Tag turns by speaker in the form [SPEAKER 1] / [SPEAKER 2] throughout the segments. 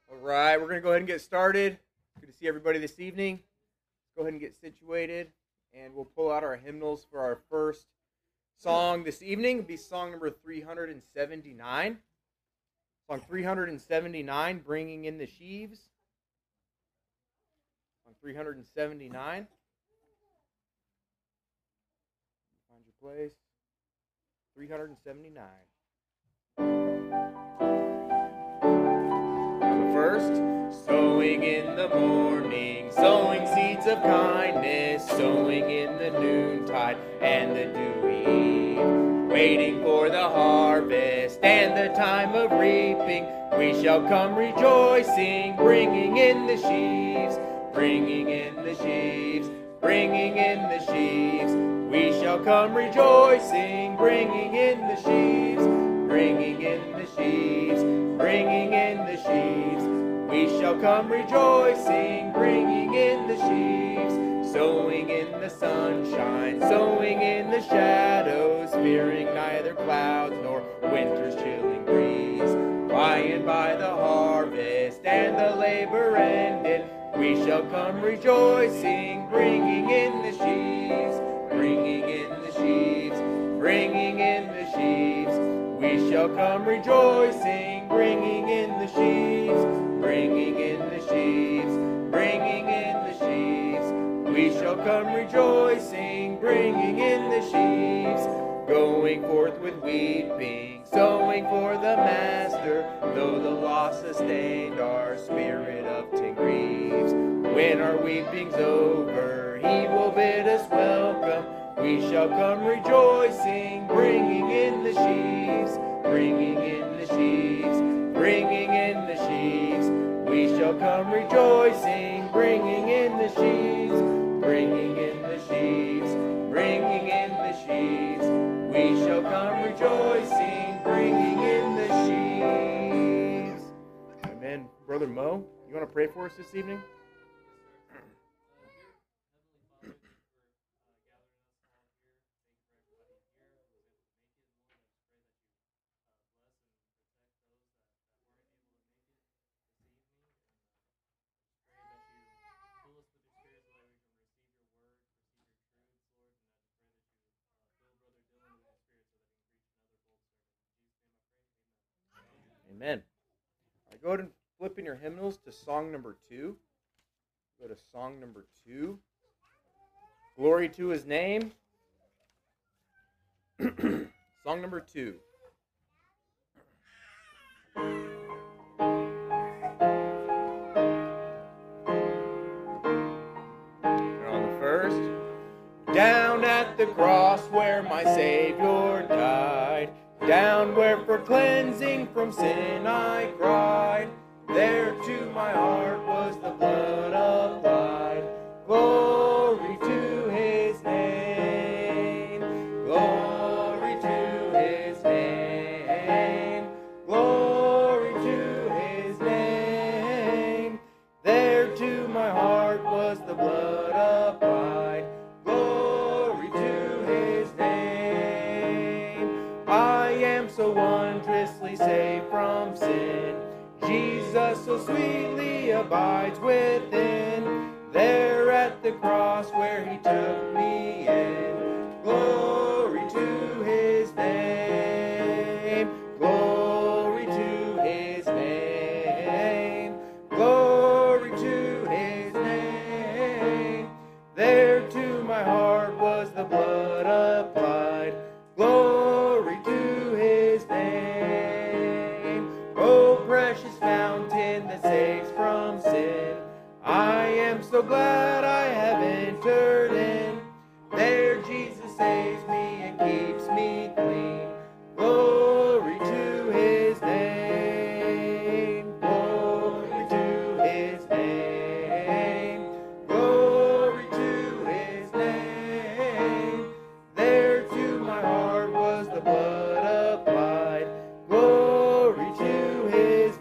[SPEAKER 1] All right, we're going to go ahead and get started. Good to see everybody this evening. Let's go ahead and get situated, and we'll pull out our hymnals for our first song this evening. It'll be song number 379. Song 379, Bringing in the Sheaves. Song 379. Find your place. 379. First, sowing in the morning, sowing seeds of kindness, sowing in the noontide and the dewy eve, waiting for the harvest and the time of reaping. We shall come rejoicing, bringing in the sheaves, bringing in the sheaves, bringing in the sheaves. We shall come rejoicing, bringing in the sheaves, bringing in the sheaves, bringing in the sheaves. We shall come rejoicing, bringing in the sheaves, sowing in the sunshine, sowing in the shadows, fearing neither clouds nor winter's chilling breeze. By and by the harvest and the labor ended, we shall come rejoicing, bringing in the sheaves, bringing in the sheaves, bringing in the sheaves. We shall come rejoicing, bringing in the sheaves, bringing in the sheaves, bringing in the sheaves. We shall come rejoicing, bringing in the sheaves, going forth with weeping, sowing for the Master, though the loss sustained our spirit often grieves. When our weeping's over, He will bid us welcome. We shall come rejoicing, bringing in the sheaves, bringing in the sheaves, bringing in the sheaves. We shall come rejoicing, bringing in the sheaves, bringing in the sheaves, bringing in the sheaves. We shall come rejoicing, bringing in the sheaves. Amen. Brother Mo, you want to pray for us this evening? Amen. All right, go ahead and flip in your hymnals to song number 2. Go to song number 2. Glory to His name. Song number 2. And on the first, down at the cross where my Savior died, down where for cleansing from sin I cried, there to my heart was the blood applied. Glory to His name, glory to His name, glory to His name. There to my heart was the blood applied. Glory to His name. I am so wondrously saved from sin. Jesus so sweetly abides within. There at the cross where He took me in. Glory to His name. Glory to His name. Glory to His name. There to my heart was the blood applied. Glory to His name. Oh, precious fountain that saves from sin, I am so glad I have entered in. There Jesus saves me and keeps me clean. Glory to His name. Glory to His name. Glory to His name. There to my heart was the blood applied. Glory to His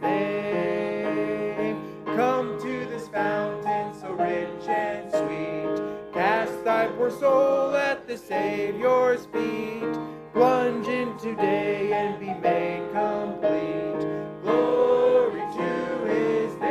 [SPEAKER 1] name. Come to this fountain so rich and sweet. Cast thy poor soul at the Savior's feet. Plunge in today and be made complete. Glory to His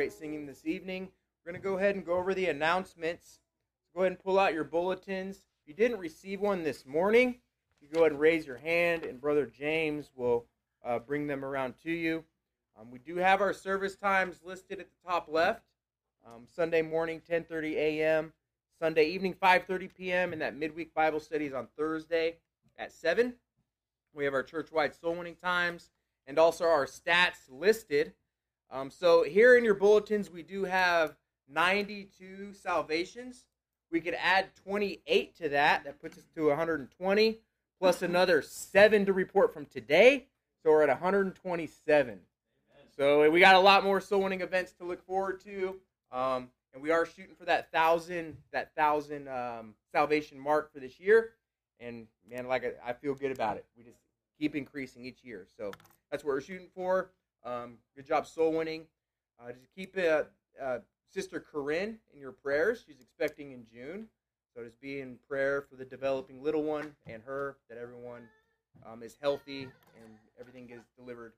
[SPEAKER 1] great singing this evening. We're going to go ahead and go over the announcements. Go ahead and pull out your bulletins. If you didn't receive one this morning, you go ahead and raise your hand, and Brother James will bring them around to you. We do have our service times listed at the top left. Sunday morning, 10:30 a.m., Sunday evening, 5:30 p.m., and that midweek Bible study is on Thursday at 7. We have our church-wide soul-winning times and also our stats listed. So here in your bulletins, we do have 92 salvations. We could add 28 to that. That puts us to 120, plus another 7 to report from today. So we're at 127. Amen. So we got a lot more soul-winning events to look forward to. And we are shooting for that 1,000 salvation mark for this year. And, man, I feel good about it. We just keep increasing each year. So that's what we're shooting for. Good job soul winning. Just keep Sister Corinne in your prayers. She's expecting in June. So just be in prayer for the developing little one and her, that everyone is healthy and everything gets delivered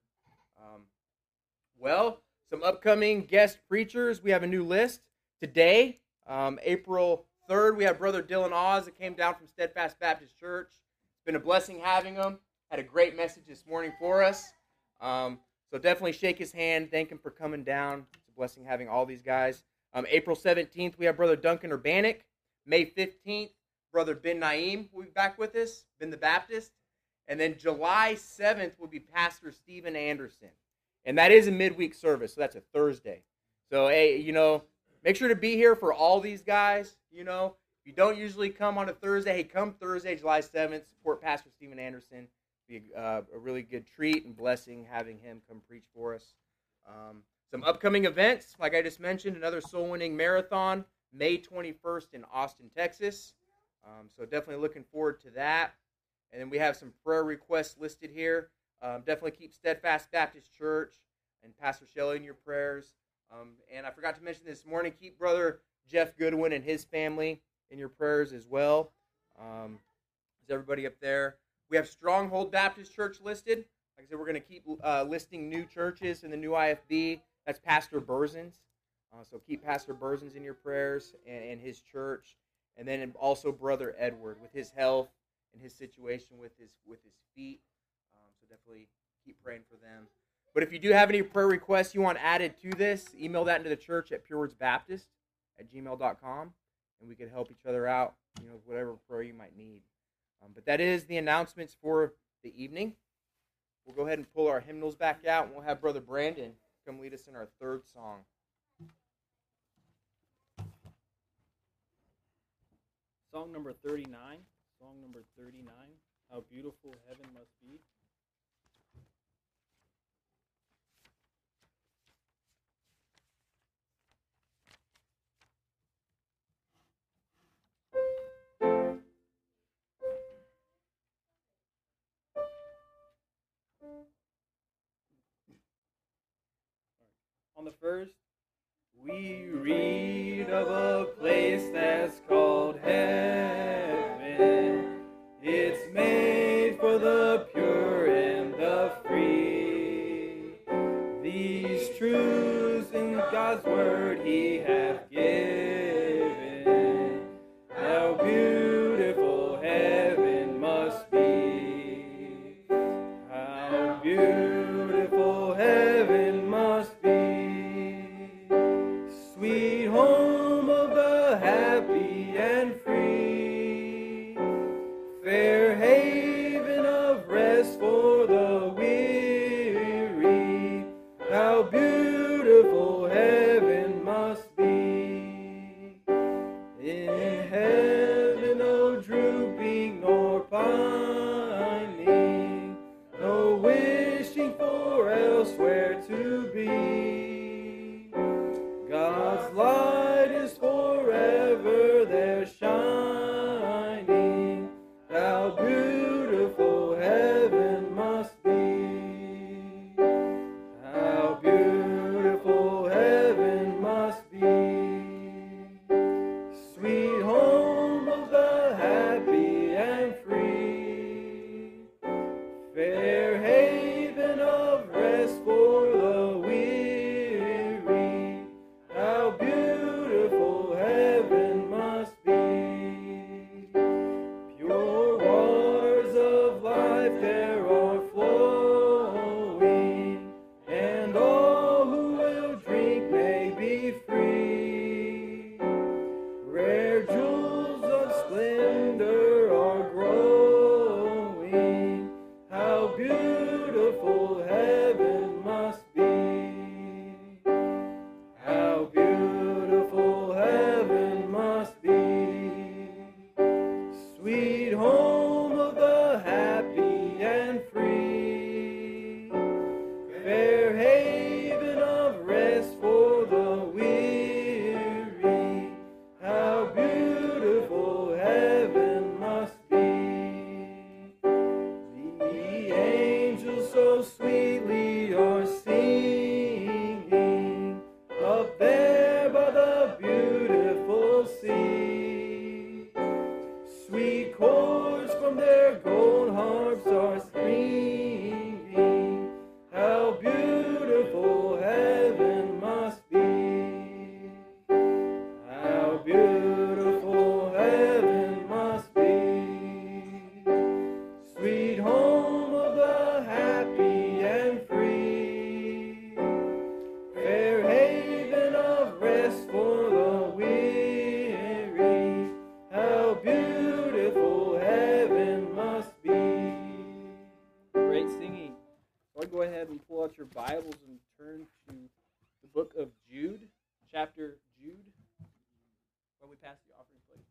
[SPEAKER 1] well. Some upcoming guest preachers. We have a new list. Today, April 3rd, we have Brother Dylan Oz that came down from Steadfast Baptist Church. It's been a blessing having him. Had a great message this morning for us. So definitely shake his hand. Thank him for coming down. It's a blessing having all these guys. April 17th, we have Brother Duncan Urbanic. May 15th, Brother Ben Naim will be back with us, Ben the Baptist. And then July 7th will be Pastor Stephen Anderson. And that is a midweek service, so that's a Thursday. So, hey, make sure to be here for all these guys. If you don't usually come on a Thursday, hey, come Thursday, July 7th, support Pastor Stephen Anderson. Be a really good treat and blessing having him come preach for us. Some upcoming events, like I just mentioned, another soul-winning marathon, May 21st in Austin, Texas. So definitely looking forward to that. And then we have some prayer requests listed here. Definitely keep Steadfast Baptist Church and Pastor Shelley in your prayers. And I forgot to mention this morning, keep Brother Jeff Goodwin and his family in your prayers as well. Is everybody up there? We have Stronghold Baptist Church listed. Like I said, we're going to keep listing new churches in the new IFB. That's Pastor Burzins. So keep Pastor Burzins in your prayers and his church. And then also Brother Edward with his health and his situation with his feet. So definitely keep praying for them. But if you do have any prayer requests you want added to this, email that into the church at purewordsbaptist@gmail.com, and we can help each other out, with whatever prayer you might need. But that is the announcements for the evening. We'll go ahead and pull our hymnals back out, and we'll have Brother Brandon come lead us in our third song.
[SPEAKER 2] Song number 39. Song number 39. How beautiful heaven must be. On the first, we read of a place that's called heaven. It's made for the pure and the free. These truths in God's word He hath given. How beautiful heaven must be. How beautiful heaven must be. Sweet home of the happy and free, fair haven of rest for the weary. How beautiful heaven must be. In heaven no drooping nor pining, no wishing for elsewhere to be. God's light is forever there shining. How beautiful heaven must be. How beautiful heaven must be. Sweet home of the happy and free, fair haven of rest for the weary. rest for the weary. How beautiful heaven must be. Great singing. So I'll go ahead and pull out your Bibles and turn to the book of Jude, chapter Jude. Where we pass the offering plate.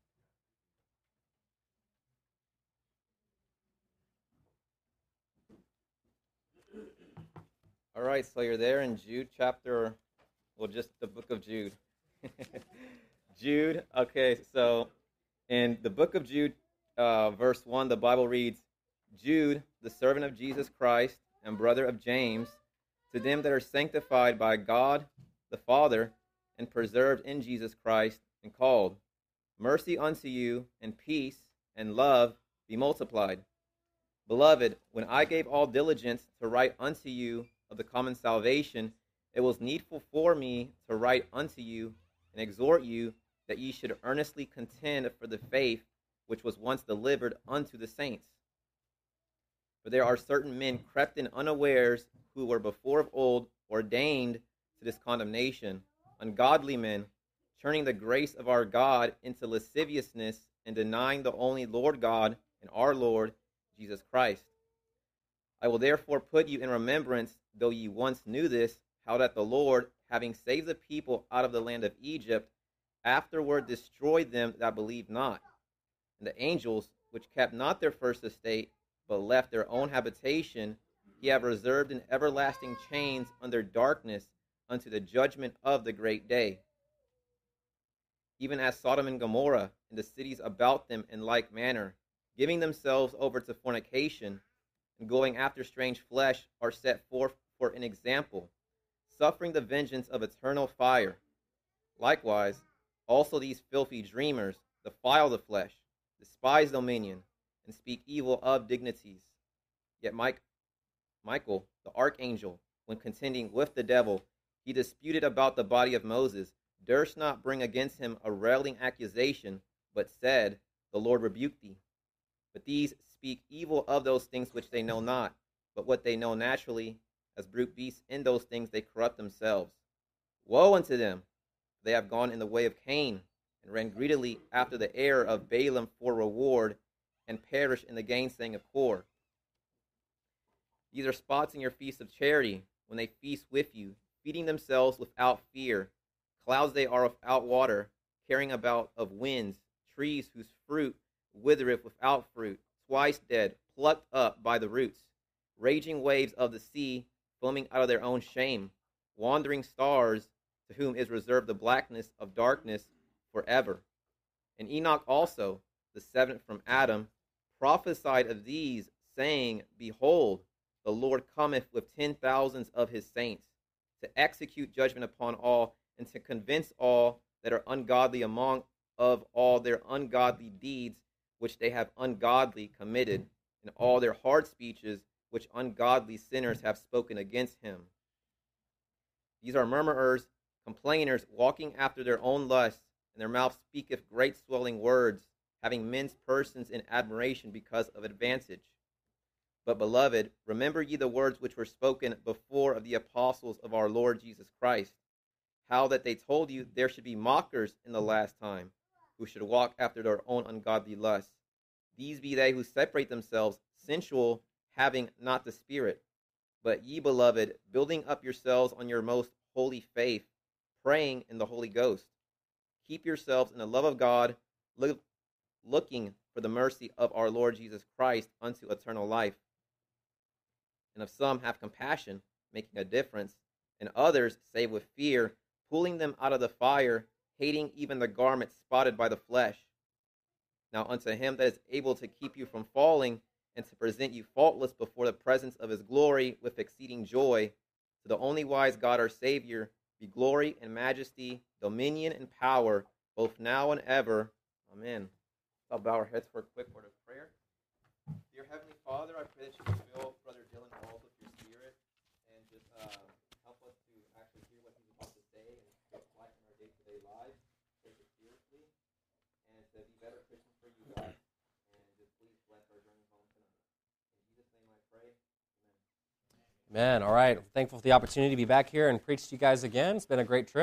[SPEAKER 3] All right, so you're there in Jude chapter, well, just the book of Jude. Jude, okay, so in the book of Jude, verse 1, the Bible reads, Jude, the servant of Jesus Christ and brother of James, to them that are sanctified by God the Father and preserved in Jesus Christ and called, mercy unto you and peace and love be multiplied. Beloved, when I gave all diligence to write unto you of the common salvation, it was needful for me to write unto you and exhort you that ye should earnestly contend for the faith which was once delivered unto the saints. For there are certain men crept in unawares, who were before of old ordained to this condemnation, ungodly men, turning the grace of our God into lasciviousness, and denying the only Lord God and our Lord Jesus Christ. I will therefore put you in remembrance, though ye once knew this, how that the Lord, having saved the people out of the land of Egypt, afterward destroyed them that believed not. And the angels, which kept not their first estate, but left their own habitation, he have reserved in everlasting chains under darkness unto the judgment of the great day. Even as Sodom and Gomorrah and the cities about them in like manner, giving themselves over to fornication, and going after strange flesh, are set forth for an example, suffering the vengeance of eternal fire. Likewise, also these filthy dreamers defile the flesh, despise dominion, and speak evil of dignities. Yet Michael, the archangel, when contending with the devil, he disputed about the body of Moses, durst not bring against him a railing accusation, but said, the Lord rebuke thee. But these speak evil of those things which they know not, but what they know naturally, as brute beasts in those things they corrupt themselves. Woe unto them! They have gone in the way of Cain, and ran greedily after the error of Balaam for reward, and perish in the gainsaying of Kor. These are spots in your feast of charity, when they feast with you, feeding themselves without fear. Clouds they are without water, carrying about of winds, trees whose fruit withereth without fruit, twice dead, plucked up by the roots, raging waves of the sea, foaming out of their own shame, wandering stars, to whom is reserved the blackness of darkness forever. And Enoch also, the seventh from Adam, prophesied of these, saying, Behold, the Lord cometh with 10,000s of his saints, to execute judgment upon all, and to convince all that are ungodly among of all their ungodly deeds which they have ungodly committed, and all their hard speeches which ungodly sinners have spoken against him. These are murmurers, complainers, walking after their own lusts, and their mouth speaketh great swelling words, having men's persons in admiration because of advantage. But, beloved, remember ye the words which were spoken before of the apostles of our Lord Jesus Christ, how that they told you there should be mockers in the last time, who should walk after their own ungodly lusts. These be they who separate themselves, sensual, having not the Spirit. But ye, beloved, building up yourselves on your most holy faith, praying in the Holy Ghost. Keep yourselves in the love of God, looking for the mercy of our Lord Jesus Christ unto eternal life. And of some have compassion, making a difference, and others save with fear, pulling them out of the fire, hating even the garment spotted by the flesh. Now unto him that is able to keep you from falling, and to present you faultless before the presence of his glory with exceeding joy, to the only wise God our Savior, be glory and majesty, dominion and power, both now and ever. Amen. I'll bow our heads for a quick word of prayer. Dear Heavenly Father, I pray that you fill Brother Dylan Halls with your Spirit, and just help us to actually hear what he's about to say and to apply in our day-to-day lives, take it seriously, and to be better Christians for you, God. And just please bless our journey home tonight. In Jesus' name I pray. Amen.
[SPEAKER 4] Amen. All right. Thankful for the opportunity to be back here and preach to you guys again. It's been a great trip.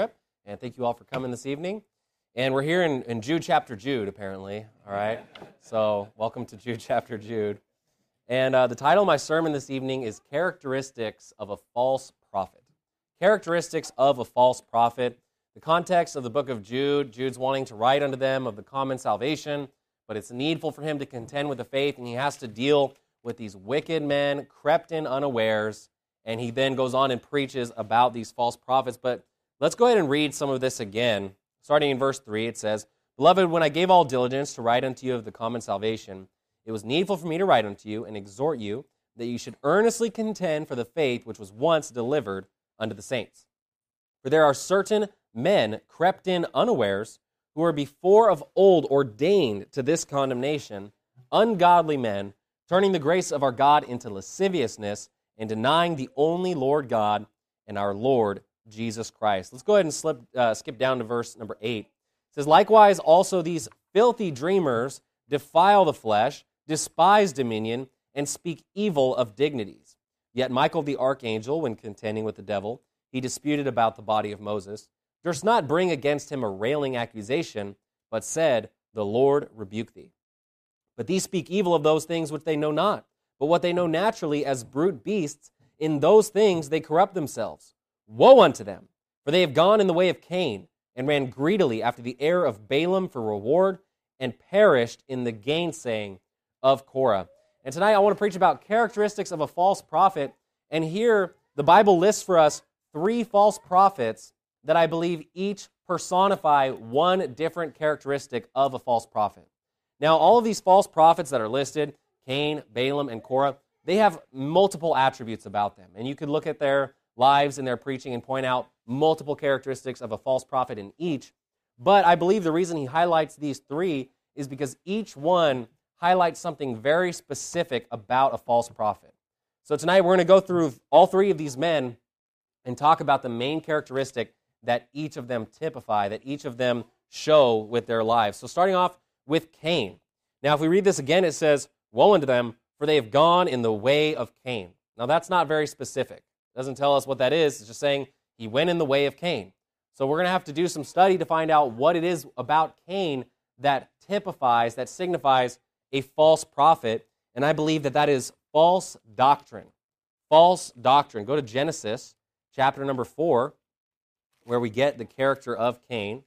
[SPEAKER 4] And thank you all for coming this evening. And we're here in Jude chapter Jude, apparently. All right? So welcome to Jude chapter Jude. And the title of my sermon this evening is Characteristics of a False Prophet. Characteristics of a false prophet. The context of the book of Jude, Jude's wanting to write unto them of the common salvation, but it's needful for him to contend with the faith, and he has to deal with these wicked men crept in unawares, and he then goes on and preaches about these false prophets. But let's go ahead and read some of this again. Starting in verse 3, it says, Beloved, when I gave all diligence to write unto you of the common salvation, it was needful for me to write unto you and exhort you that you should earnestly contend for the faith which was once delivered unto the saints. For there are certain men crept in unawares, who were before of old ordained to this condemnation, ungodly men, turning the grace of our God into lasciviousness, and denying the only Lord God and our Lord Jesus Christ. Let's go ahead and skip down to verse number 8. It says, Likewise also these filthy dreamers defile the flesh, despise dominion, and speak evil of dignities. Yet Michael the archangel, when contending with the devil, he disputed about the body of Moses, durst not bring against him a railing accusation, but said, The Lord rebuke thee. But these speak evil of those things which they know not, but what they know naturally as brute beasts, in those things they corrupt themselves. Woe unto them, for they have gone in the way of Cain, and ran greedily after the heir of Balaam for reward, and perished in the gainsaying of Korah. And tonight I want to preach about characteristics of a false prophet, and here the Bible lists for us 3 false prophets that I believe each personify one different characteristic of a false prophet. Now, all of these false prophets that are listed, Cain, Balaam, and Korah, they have multiple attributes about them. And you could look at their lives and their preaching and point out multiple characteristics of a false prophet in each. But I believe the reason he highlights these 3 is because each one highlights something very specific about a false prophet. So tonight we're going to go through all 3 of these men and talk about the main characteristic that each of them typify, that each of them show with their lives. So starting off with Cain. Now if we read this again, it says, Woe unto them, for they have gone in the way of Cain. Now that's not very specific. It doesn't tell us what that is. It's just saying he went in the way of Cain. So we're going to have to do some study to find out what it is about Cain that typifies, that signifies a false prophet. And I believe that that is false doctrine. False doctrine. Go to Genesis chapter number 4, where we get the character of Cain.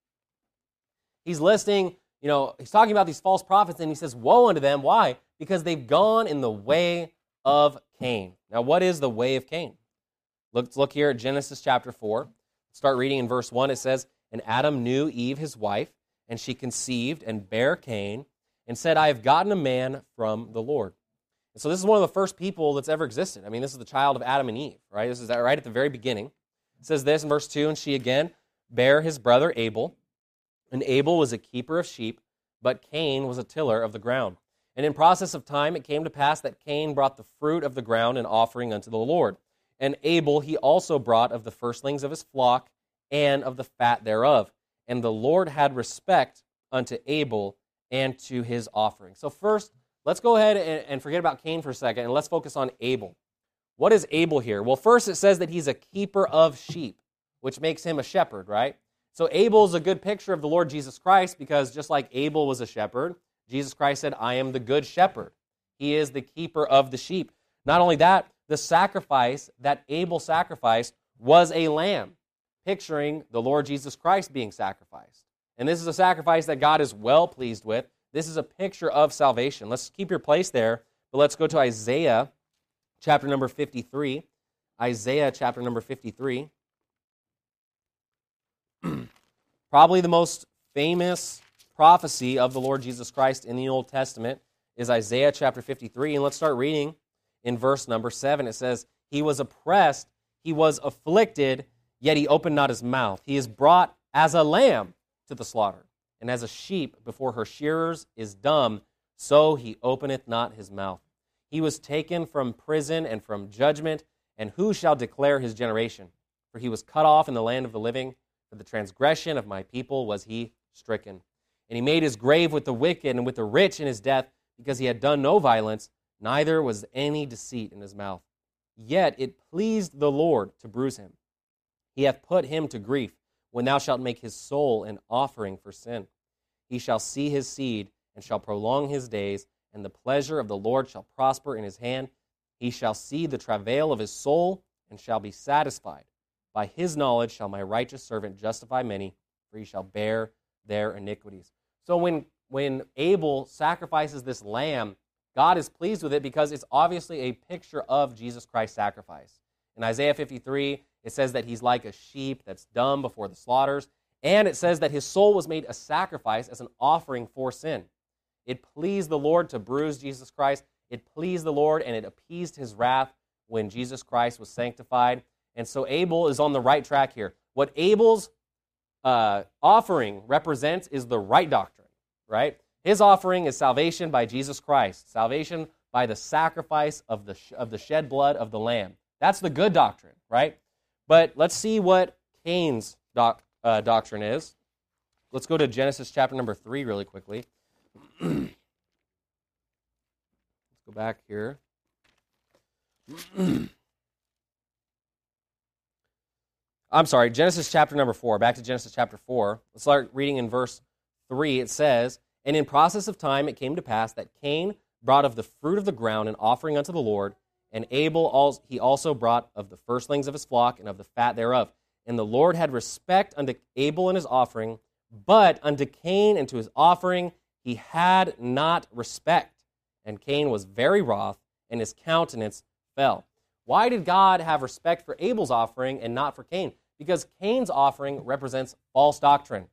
[SPEAKER 4] He's listing, he's talking about these false prophets, and he says, Woe unto them. Why? Because they've gone in the way of Cain. Now, what is the way of Cain? Let's look here at Genesis chapter 4. Start reading in verse 1. It says, And Adam knew Eve his wife, and she conceived and bare Cain, and said, I have gotten a man from the Lord. And so this is one of the first people that's ever existed. I mean, this is the child of Adam and Eve, right? This is right at the very beginning. It says this in verse 2, And she again bare his brother Abel, and Abel was a keeper of sheep, but Cain was a tiller of the ground. And in process of time it came to pass that Cain brought the fruit of the ground in offering unto the Lord. And Abel he also brought of the firstlings of his flock and of the fat thereof. And the Lord had respect unto Abel and to his offering. So first, let's go ahead and forget about Cain for a second, and let's focus on Abel. What is Abel here? Well, first it says that he's a keeper of sheep, which makes him a shepherd, right? So Abel is a good picture of the Lord Jesus Christ, because just like Abel was a shepherd, Jesus Christ said, I am the good shepherd. He is the keeper of the sheep. Not only that, the sacrifice that Abel sacrificed was a lamb, picturing the Lord Jesus Christ being sacrificed. And this is a sacrifice that God is well pleased with. This is a picture of salvation. Let's keep your place there, but let's go to Isaiah chapter number 53. Isaiah chapter number 53. Probably the most famous prophecy of the Lord Jesus Christ in the Old Testament is Isaiah chapter 53. And let's start reading in verse number 7. It says, He was oppressed, he was afflicted, yet he opened not his mouth. He is brought as a lamb to the slaughter, and as a sheep before her shearers is dumb, so he openeth not his mouth. He was taken from prison and from judgment, and who shall declare his generation? For he was cut off in the land of the living. For the transgression of my people was he stricken. And he made his grave with the wicked and with the rich in his death, because he had done no violence, neither was any deceit in his mouth. Yet it pleased the Lord to bruise him. He hath put him to grief. when thou shalt make his soul an offering for sin. He shall see his seed, and shall prolong his days, and the pleasure of the Lord shall prosper in his hand. He shall see the travail of his soul, and shall be satisfied. By his knowledge shall my righteous servant justify many, for he shall bear their iniquities. So when Abel sacrifices this lamb, God is pleased with it because it's obviously a picture of Jesus Christ's sacrifice. In Isaiah 53, it says that he's like a sheep that's dumb before the slaughters, and it says that his soul was made a sacrifice as an offering for sin. It pleased the Lord to bruise Jesus Christ. It pleased the Lord, and it appeased his wrath when Jesus Christ was sanctified. And so Abel is on the right track here. What Abel's offering represents is the right doctrine, right? His offering is salvation by Jesus Christ, salvation by the sacrifice of the shed blood of the Lamb. That's the good doctrine, right? But let's see what Cain's doctrine is. Let's go to Genesis chapter number 3 really quickly. Let's go back here. I'm sorry, Genesis chapter number 4. Back to Genesis chapter 4. Let's start reading in verse 3. It says, "And in process of time it came to pass that Cain brought of the fruit of the ground an offering unto the Lord, and Abel he also brought of the firstlings of his flock and of the fat thereof. And the Lord had respect unto Abel and his offering, but unto Cain and to his offering he had not respect. And Cain was very wroth, and his countenance fell." Why did God have respect for Abel's offering and not for Cain? Because Cain's offering represents false doctrine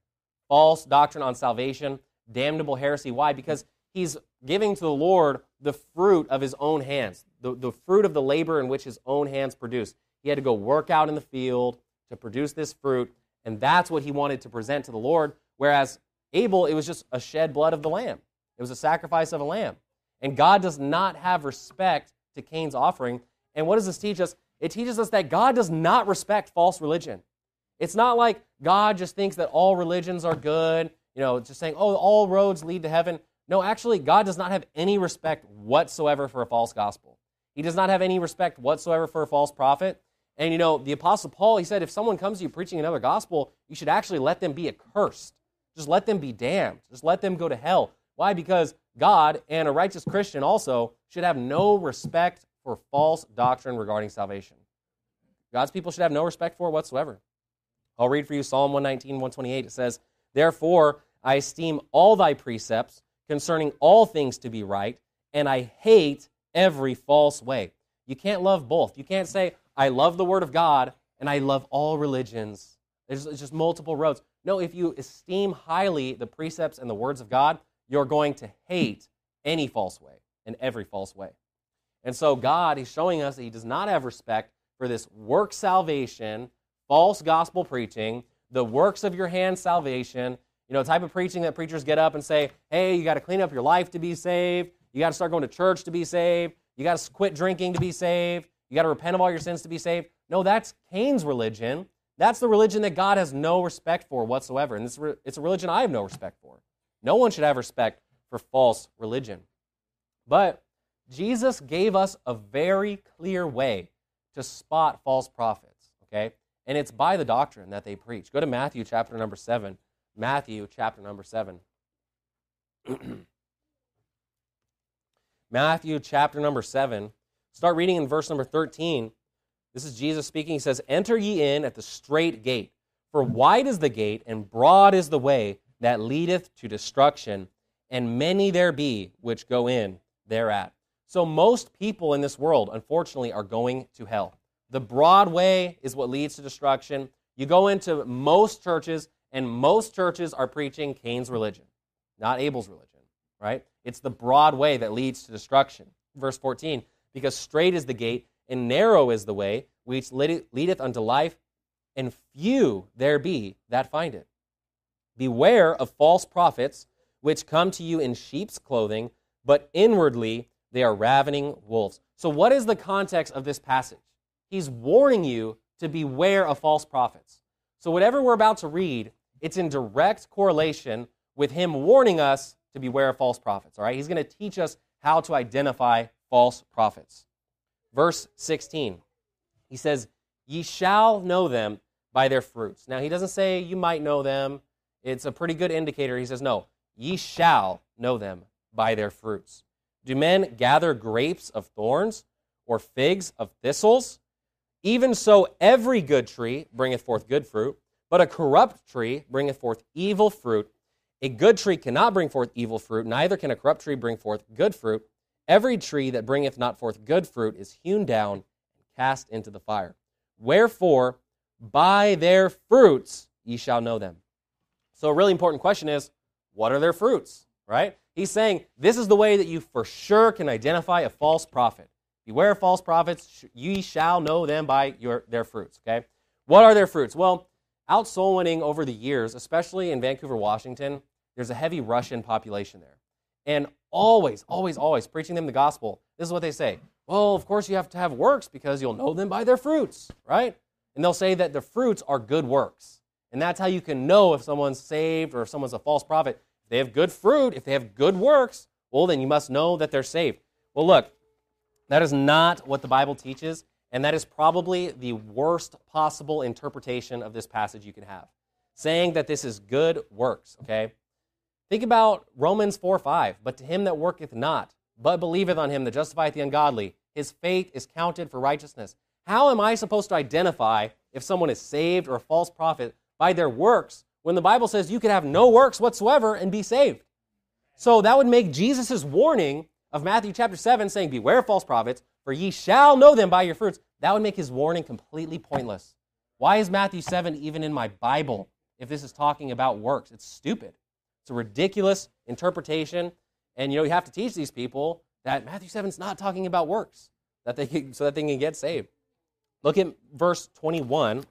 [SPEAKER 4] on salvation, damnable heresy. Why? Because he's giving to the Lord the fruit of his own hands, the fruit of the labor in which his own hands produced. He had to go work out in the field to produce this fruit, and that's what he wanted to present to the Lord, whereas Abel, it was just a shed blood of the lamb. It was a sacrifice of a lamb. And God does not have respect to Cain's offering. And what does this teach us? It teaches us that God does not respect false religion. It's not like God just thinks that all religions are good, just saying, oh, all roads lead to heaven. No, actually, God does not have any respect whatsoever for a false gospel. He does not have any respect whatsoever for a false prophet. And, the Apostle Paul, he said, if someone comes to you preaching another gospel, you should actually let them be accursed. Just let them be damned. Just let them go to hell. Why? Because God and a righteous Christian also should have no respect for false doctrine regarding salvation. God's people should have no respect for it whatsoever. I'll read for you Psalm 119, 128. It says, "Therefore I esteem all thy precepts concerning all things to be right, and I hate every false way." You can't love both. You can't say, I love the Word of God, and I love all religions. There's just multiple roads. No, if you esteem highly the precepts and the words of God, you're going to hate any false way and every false way. And so God is showing us that he does not have respect for this work salvation, false gospel preaching, the works of your hand salvation, type of preaching that preachers get up and say, hey, you got to clean up your life to be saved. You got to start going to church to be saved. You got to quit drinking to be saved. You got to repent of all your sins to be saved. No, that's Cain's religion. That's the religion that God has no respect for whatsoever. And it's a religion I have no respect for. No one should have respect for false religion. But Jesus gave us a very clear way to spot false prophets, okay? And it's by the doctrine that they preach. Go to Matthew chapter number 7. Matthew chapter number 7. Matthew chapter number 7. Start reading in verse number 13. This is Jesus speaking. He says, "Enter ye in at the strait gate, for wide is the gate, and broad is the way that leadeth to destruction, and many there be which go in thereat." So most people in this world, unfortunately, are going to hell. The broad way is what leads to destruction. You go into most churches, and most churches are preaching Cain's religion, not Abel's religion, right? It's the broad way that leads to destruction. Verse 14, "Because strait is the gate, and narrow is the way, which leadeth unto life, and few there be that find it. Beware of false prophets, which come to you in sheep's clothing, but inwardly they are ravening wolves." So what is the context of this passage? He's warning you to beware of false prophets. So whatever we're about to read, it's in direct correlation with him warning us to beware of false prophets. All right? He's going to teach us how to identify false prophets. Verse 16, he says, "Ye shall know them by their fruits. Now, he doesn't say you might know them. It's a pretty good indicator. He says, no, ye shall know them by their fruits. Do men gather grapes of thorns or figs of thistles? Even so, every good tree bringeth forth good fruit, but a corrupt tree bringeth forth evil fruit. A good tree cannot bring forth evil fruit, neither can a corrupt tree bring forth good fruit. Every tree that bringeth not forth good fruit is hewn down and cast into the fire. Wherefore, by their fruits ye shall know them. So a really important question is, what are their fruits, right? He's saying this is the way that you for sure can identify a false prophet. Beware of false prophets, ye shall know them by their fruits, okay? What are their fruits? Well, out soul winning over the years, especially in Vancouver, Washington, there's a heavy Russian population there. And always preaching them the gospel, this is what they say. Well, of course you have to have works because you'll know them by their fruits, right? And they'll say that the fruits are good works. And that's how you can know if someone's saved or if someone's a false prophet. If they have good fruit, if they have good works, well, then you must know that they're saved. Well, look, that is not what the Bible teaches, and that is probably the worst possible interpretation of this passage you can have. Saying that this is good works, okay? Think about Romans 4:5. But to him that worketh not, but believeth on him that justifieth the ungodly, his faith is counted for righteousness. How am I supposed to identify if someone is saved or a false prophet by their works when the Bible says you could have no works whatsoever and be saved? So that would make Jesus' warning of Matthew chapter 7 saying, beware of false prophets, for ye shall know them by your fruits. That would make his warning completely pointless. Why is Matthew 7 even in my Bible if this is talking about works? It's stupid. It's a ridiculous interpretation. And you have to teach these people that Matthew 7 is not talking about works, so that they can get saved. Look at verse 21.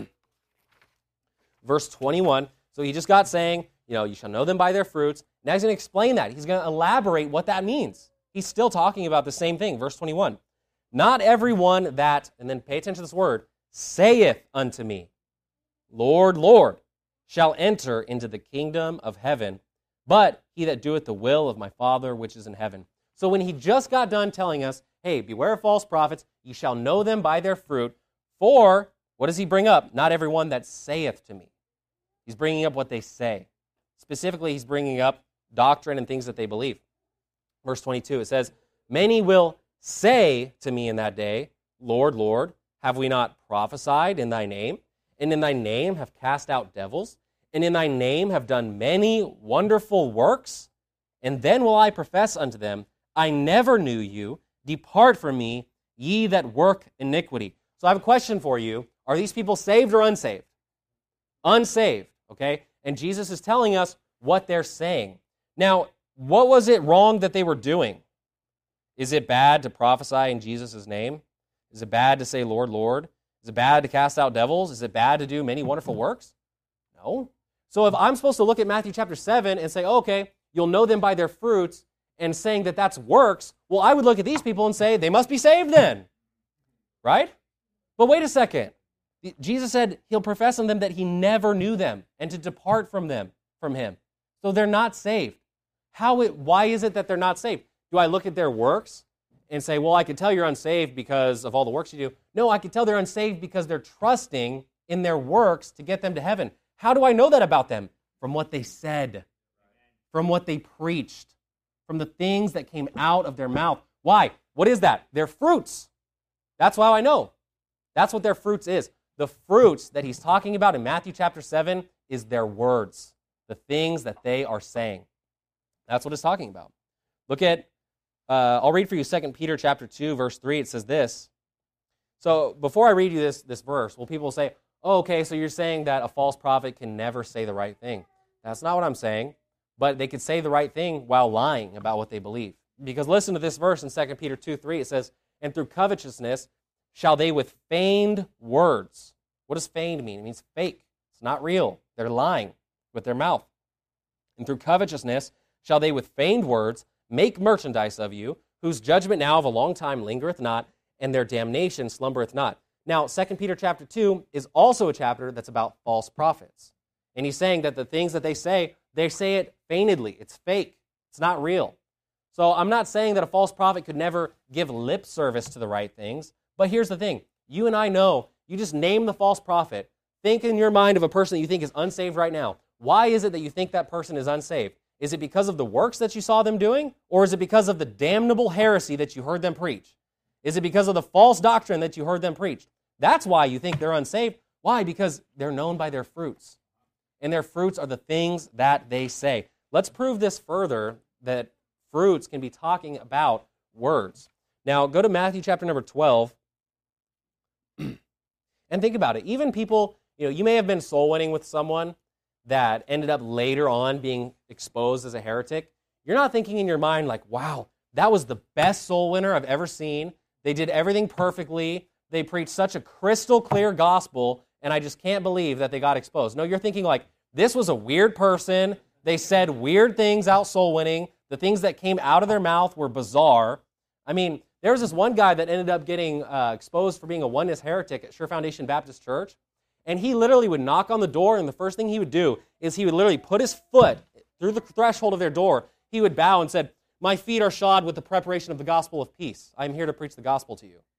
[SPEAKER 4] Verse 21. So he just got saying, you shall know them by their fruits. Now he's going to explain that. He's going to elaborate what that means. He's still talking about the same thing. Verse 21. Not everyone that, and then pay attention to this word, saith unto me, Lord, Lord, shall enter into the kingdom of heaven, but he that doeth the will of my Father which is in heaven. So when he just got done telling us, hey, beware of false prophets, ye shall know them by their fruit, for, what does he bring up? Not everyone that saith to me. He's bringing up what they say. Specifically, he's bringing up doctrine and things that they believe. Verse 22, it says, many will say to me in that day, Lord, Lord, have we not prophesied in thy name? And in thy name have cast out devils? And in thy name have done many wonderful works? And then will I profess unto them, I never knew you. Depart from me, ye that work iniquity. So I have a question for you. Are these people saved or unsaved? Unsaved, okay? And Jesus is telling us what they're saying. Now, what was it wrong that they were doing? Is it bad to prophesy in Jesus' name? Is it bad to say, Lord, Lord? Is it bad to cast out devils? Is it bad to do many wonderful works? No. So if I'm supposed to look at Matthew chapter 7 and say, okay, you'll know them by their fruits, and saying that that's works, well, I would look at these people and say, they must be saved then. Right? But wait a second. Jesus said he'll profess on them that he never knew them and to depart from him. So they're not saved. Why is it that they're not saved? Do I look at their works and say, well, I can tell you're unsaved because of all the works you do? No, I can tell they're unsaved because they're trusting in their works to get them to heaven. How do I know that about them? From what they said, from what they preached, from the things that came out of their mouth. Why? What is that? Their fruits. That's how I know. That's what their fruits is. The fruits that he's talking about in Matthew chapter 7 is their words, the things that they are saying. That's what it's talking about. Look at, I'll read for you 2 Peter chapter 2, verse 3. It says this. So before I read you this verse, people will say, oh, okay, so you're saying that a false prophet can never say the right thing. That's not what I'm saying, but they could say the right thing while lying about what they believe. Because listen to this verse in 2 Peter 2, 3. It says, and through covetousness shall they with feigned words. What does feigned mean? It means fake. It's not real. They're lying with their mouth. And through covetousness shall they with feigned words make merchandise of you, whose judgment now of a long time lingereth not, and their damnation slumbereth not. Now, 2 Peter chapter 2 is also a chapter that's about false prophets. And he's saying that the things that they say it feignedly. It's fake. It's not real. So I'm not saying that a false prophet could never give lip service to the right things, but here's the thing. You and I know, you just name the false prophet, think in your mind of a person that you think is unsaved right now. Why is it that you think that person is unsaved? Is it because of the works that you saw them doing? Or is it because of the damnable heresy that you heard them preach? Is it because of the false doctrine that you heard them preach? That's why you think they're unsaved. Why? Because they're known by their fruits. And their fruits are the things that they say. Let's prove this further, that fruits can be talking about words. Now, go to Matthew chapter number 12. And think about it. Even people, you may have been soul winning with someone that ended up later on being exposed as a heretic. You're not thinking in your mind like, wow, that was the best soul winner I've ever seen. They did everything perfectly. They preached such a crystal clear gospel, and I just can't believe that they got exposed. No, you're thinking like, this was a weird person. They said weird things out soul winning. The things that came out of their mouth were bizarre. I mean, there was this one guy that ended up getting exposed for being a oneness heretic at Sure Foundation Baptist Church, and he literally would knock on the door, and the first thing he would do is he would literally put his foot through the threshold of their door. He would bow and said, "My feet are shod with the preparation of the gospel of peace. I am here to preach the gospel to you."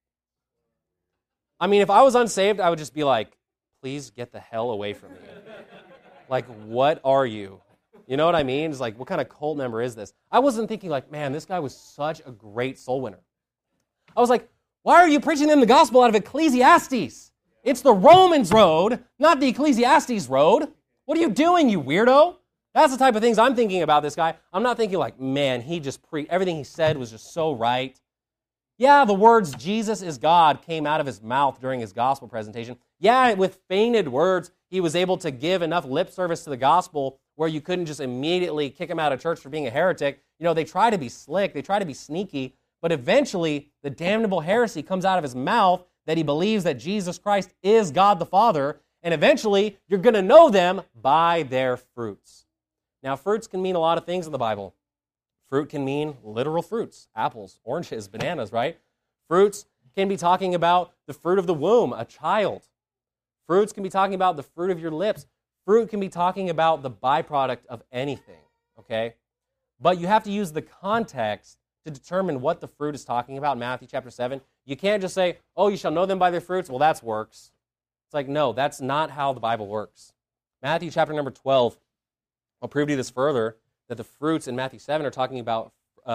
[SPEAKER 4] I mean, if I was unsaved, I would just be like, please get the hell away from me. Like, what are you? You know what I mean? It's like, what kind of cult member is this? I wasn't thinking like, man, this guy was such a great soul winner. I was like, why are you preaching them the gospel out of Ecclesiastes? It's the Romans road, not the Ecclesiastes road. What are you doing, you weirdo? That's the type of things I'm thinking about this guy. I'm not thinking like, man, he just everything he said was just so right. Yeah, the words Jesus is God came out of his mouth during his gospel presentation. Yeah, with feigned words, he was able to give enough lip service to the gospel where you couldn't just immediately kick him out of church for being a heretic. They try to be slick, they try to be sneaky, but eventually the damnable heresy comes out of his mouth that he believes that Jesus Christ is God the Father, and eventually you're going to know them by their fruits. Now, fruits can mean a lot of things in the Bible. Fruit can mean literal fruits, apples, oranges, bananas, right? Fruits can be talking about the fruit of the womb, a child. Fruits can be talking about the fruit of your lips. Fruit can be talking about the byproduct of anything, okay? But you have to use the context to determine what the fruit is talking about in Matthew chapter 7. You can't just say, oh, you shall know them by their fruits. Well, that's works. It's like, no, that's not how the Bible works. Matthew chapter number 12, I'll prove to you this further, that the fruits in Matthew 7 are talking about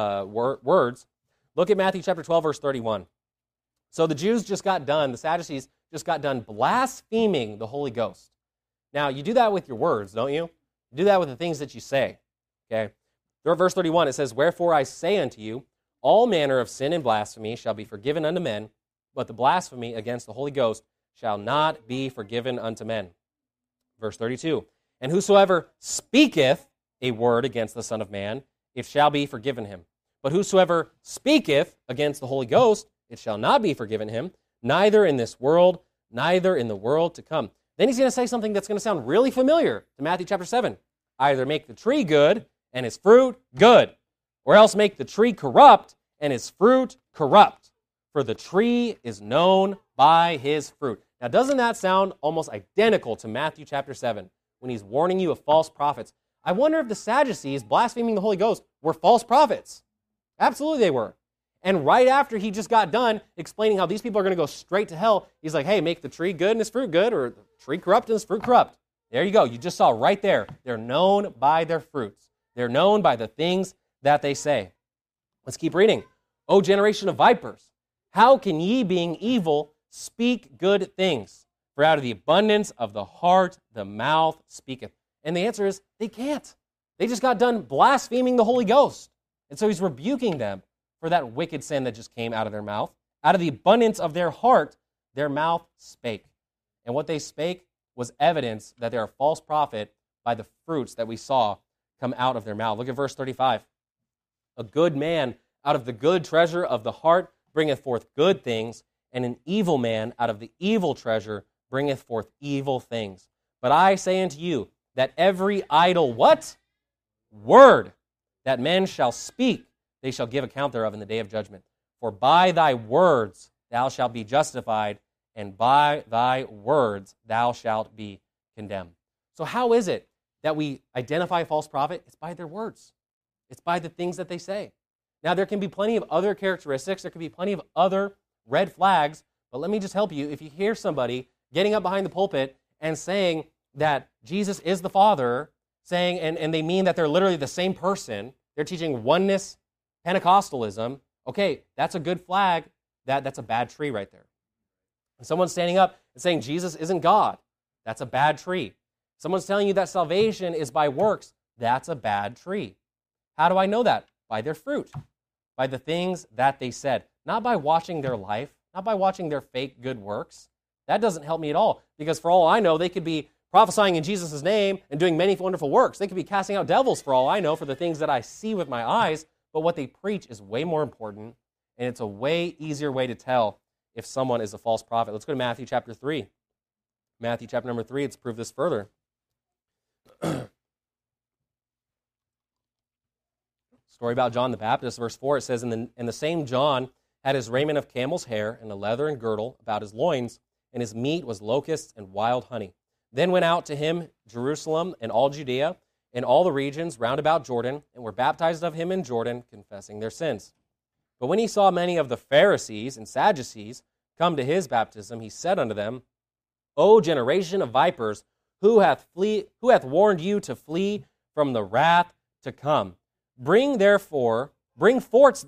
[SPEAKER 4] words. Look at Matthew chapter 12, verse 31. So the Jews just got done, the Sadducees just got done blaspheming the Holy Ghost. Now, you do that with your words, don't you? You do that with the things that you say, okay? Verse 31, it says, "Wherefore I say unto you, all manner of sin and blasphemy shall be forgiven unto men, but the blasphemy against the Holy Ghost shall not be forgiven unto men." Verse 32, "And whosoever speaketh a word against the Son of Man, it shall be forgiven him. But whosoever speaketh against the Holy Ghost, it shall not be forgiven him, neither in this world, neither in the world to come." Then he's going to say something that's going to sound really familiar to Matthew chapter 7. Either make the tree good and its fruit good, or else make the tree corrupt and its fruit corrupt. For the tree is known by his fruit. Now, doesn't that sound almost identical to Matthew chapter 7 when he's warning you of false prophets? I wonder if the Sadducees blaspheming the Holy Ghost were false prophets. Absolutely they were. And right after he just got done explaining how these people are going to go straight to hell, he's like, hey, make the tree good and its fruit good, or the tree corrupt and its fruit corrupt. There you go. You just saw right there. They're known by their fruits. They're known by the things that they say. Let's keep reading. "O generation of vipers, how can ye, being evil, speak good things? For out of the abundance of the heart the mouth speaketh." And the answer is, they can't. They just got done blaspheming the Holy Ghost. And so he's rebuking them for that wicked sin that just came out of their mouth. Out of the abundance of their heart, their mouth spake. And what they spake was evidence that they're a false prophet by the fruits that we saw come out of their mouth. Look at verse 35. "A good man out of the good treasure of the heart bringeth forth good things, and an evil man out of the evil treasure bringeth forth evil things. But I say unto you, that every idle," what? "Word that men shall speak, they shall give account thereof in the day of judgment. For by thy words thou shalt be justified, and by thy words thou shalt be condemned." So how is it that we identify a false prophet? It's by their words. It's by the things that they say. Now, there can be plenty of other characteristics. There can be plenty of other red flags. But let me just help you. If you hear somebody getting up behind the pulpit and saying that Jesus is the Father, saying, and they mean that they're literally the same person, they're teaching oneness, Pentecostalism, okay, that's a good flag. That's a bad tree right there. And someone's standing up and saying Jesus isn't God. That's a bad tree. Someone's telling you that salvation is by works. That's a bad tree. How do I know that? By their fruit, by the things that they said, not by watching their life, not by watching their fake good works. That doesn't help me at all, because for all I know, they could be prophesying in Jesus' name and doing many wonderful works. They could be casting out devils for all I know, for the things that I see with my eyes, but what they preach is way more important, and it's a way easier way to tell if someone is a false prophet. Let's go to Matthew chapter 3. Matthew chapter number 3, let's prove this further. Story about John the Baptist, verse 4, it says, And the same John had his raiment of camel's hair and a leathern girdle about his loins, and his meat was locusts and wild honey. Then went out to him Jerusalem and all Judea and all the regions round about Jordan, and were baptized of him in Jordan, confessing their sins. But when he saw many of the Pharisees and Sadducees come to his baptism, he said unto them, O generation of vipers, who hath warned you to flee from the wrath to come? Bring forth,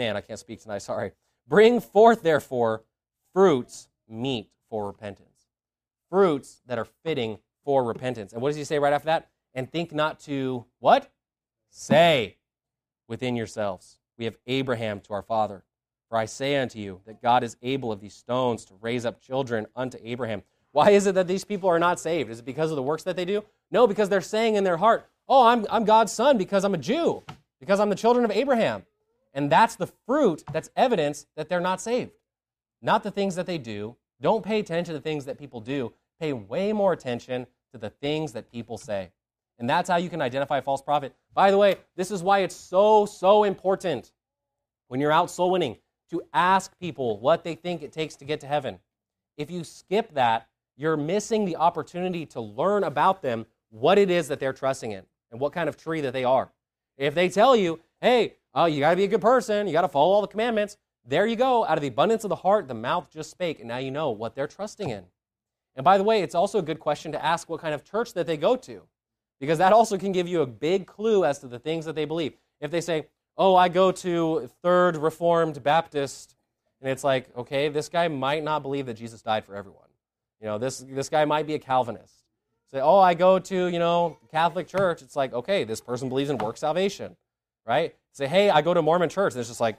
[SPEAKER 4] therefore, fruits meet for repentance. Fruits that are fitting for repentance. And what does he say right after that? And think not to, what? Say within yourselves, we have Abraham to our father. For I say unto you that God is able of these stones to raise up children unto Abraham. Why is it that these people are not saved? Is it because of the works that they do? No, because they're saying in their heart, oh, I'm God's son because I'm a Jew, because I'm the children of Abraham. And that's the fruit, that's evidence that they're not saved. Not the things that they do. Don't pay attention to the things that people do. Pay way more attention to the things that people say. And that's how you can identify a false prophet. By the way, this is why it's so important when you're out soul winning to ask people what they think it takes to get to heaven. If you skip that, you're missing the opportunity to learn about them, what it is that they're trusting in, and what kind of tree that they are. If they tell you, hey, you got to be a good person, you got to follow all the commandments, there you go. Out of the abundance of the heart, the mouth just spake, and now you know what they're trusting in. And by the way, it's also a good question to ask what kind of church that they go to, because that also can give you a big clue as to the things that they believe. If they say, oh, I go to Third Reformed Baptist, and it's like, okay, this guy might not believe that Jesus died for everyone. You know, this guy might be a Calvinist. Say, oh, I go to, Catholic Church. It's like, okay, this person believes in work salvation, right? Say, hey, I go to Mormon Church. And it's just like,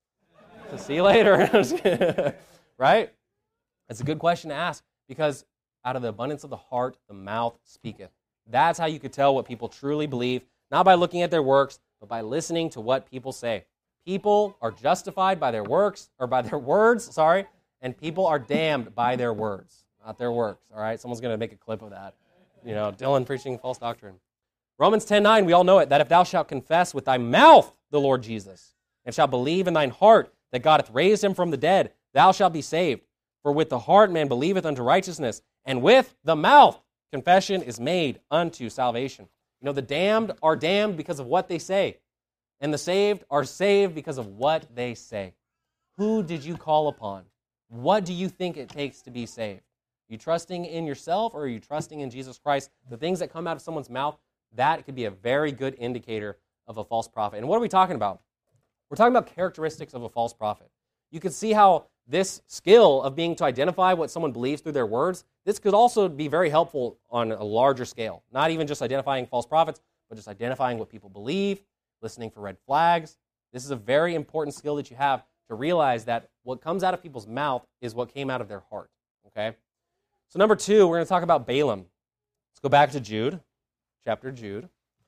[SPEAKER 4] see you later, right? It's a good question to ask, because out of the abundance of the heart, the mouth speaketh. That's how you could tell what people truly believe, not by looking at their works, but by listening to what people say. People are justified by their works, or by their words, and people are damned by their words, not their works, all right? Someone's going to make a clip of that. Dylan preaching false doctrine. Romans 10:9, we all know it, that if thou shalt confess with thy mouth the Lord Jesus, and shalt believe in thine heart that God hath raised him from the dead, thou shalt be saved. For with the heart man believeth unto righteousness, and with the mouth confession is made unto salvation. The damned are damned because of what they say, and the saved are saved because of what they say. Who did you call upon? What do you think it takes to be saved? Are you trusting in yourself, or are you trusting in Jesus Christ? The things that come out of someone's mouth, that could be a very good indicator of a false prophet. And what are we talking about? We're talking about characteristics of a false prophet. You can see how this skill of being to identify what someone believes through their words, this could also be very helpful on a larger scale. Not even just identifying false prophets, but just identifying what people believe, listening for red flags. This is a very important skill that you have to realize that what comes out of people's mouth is what came out of their heart. Okay? So number 2, we're going to talk about Balaam. Let's go back to Jude, chapter Jude.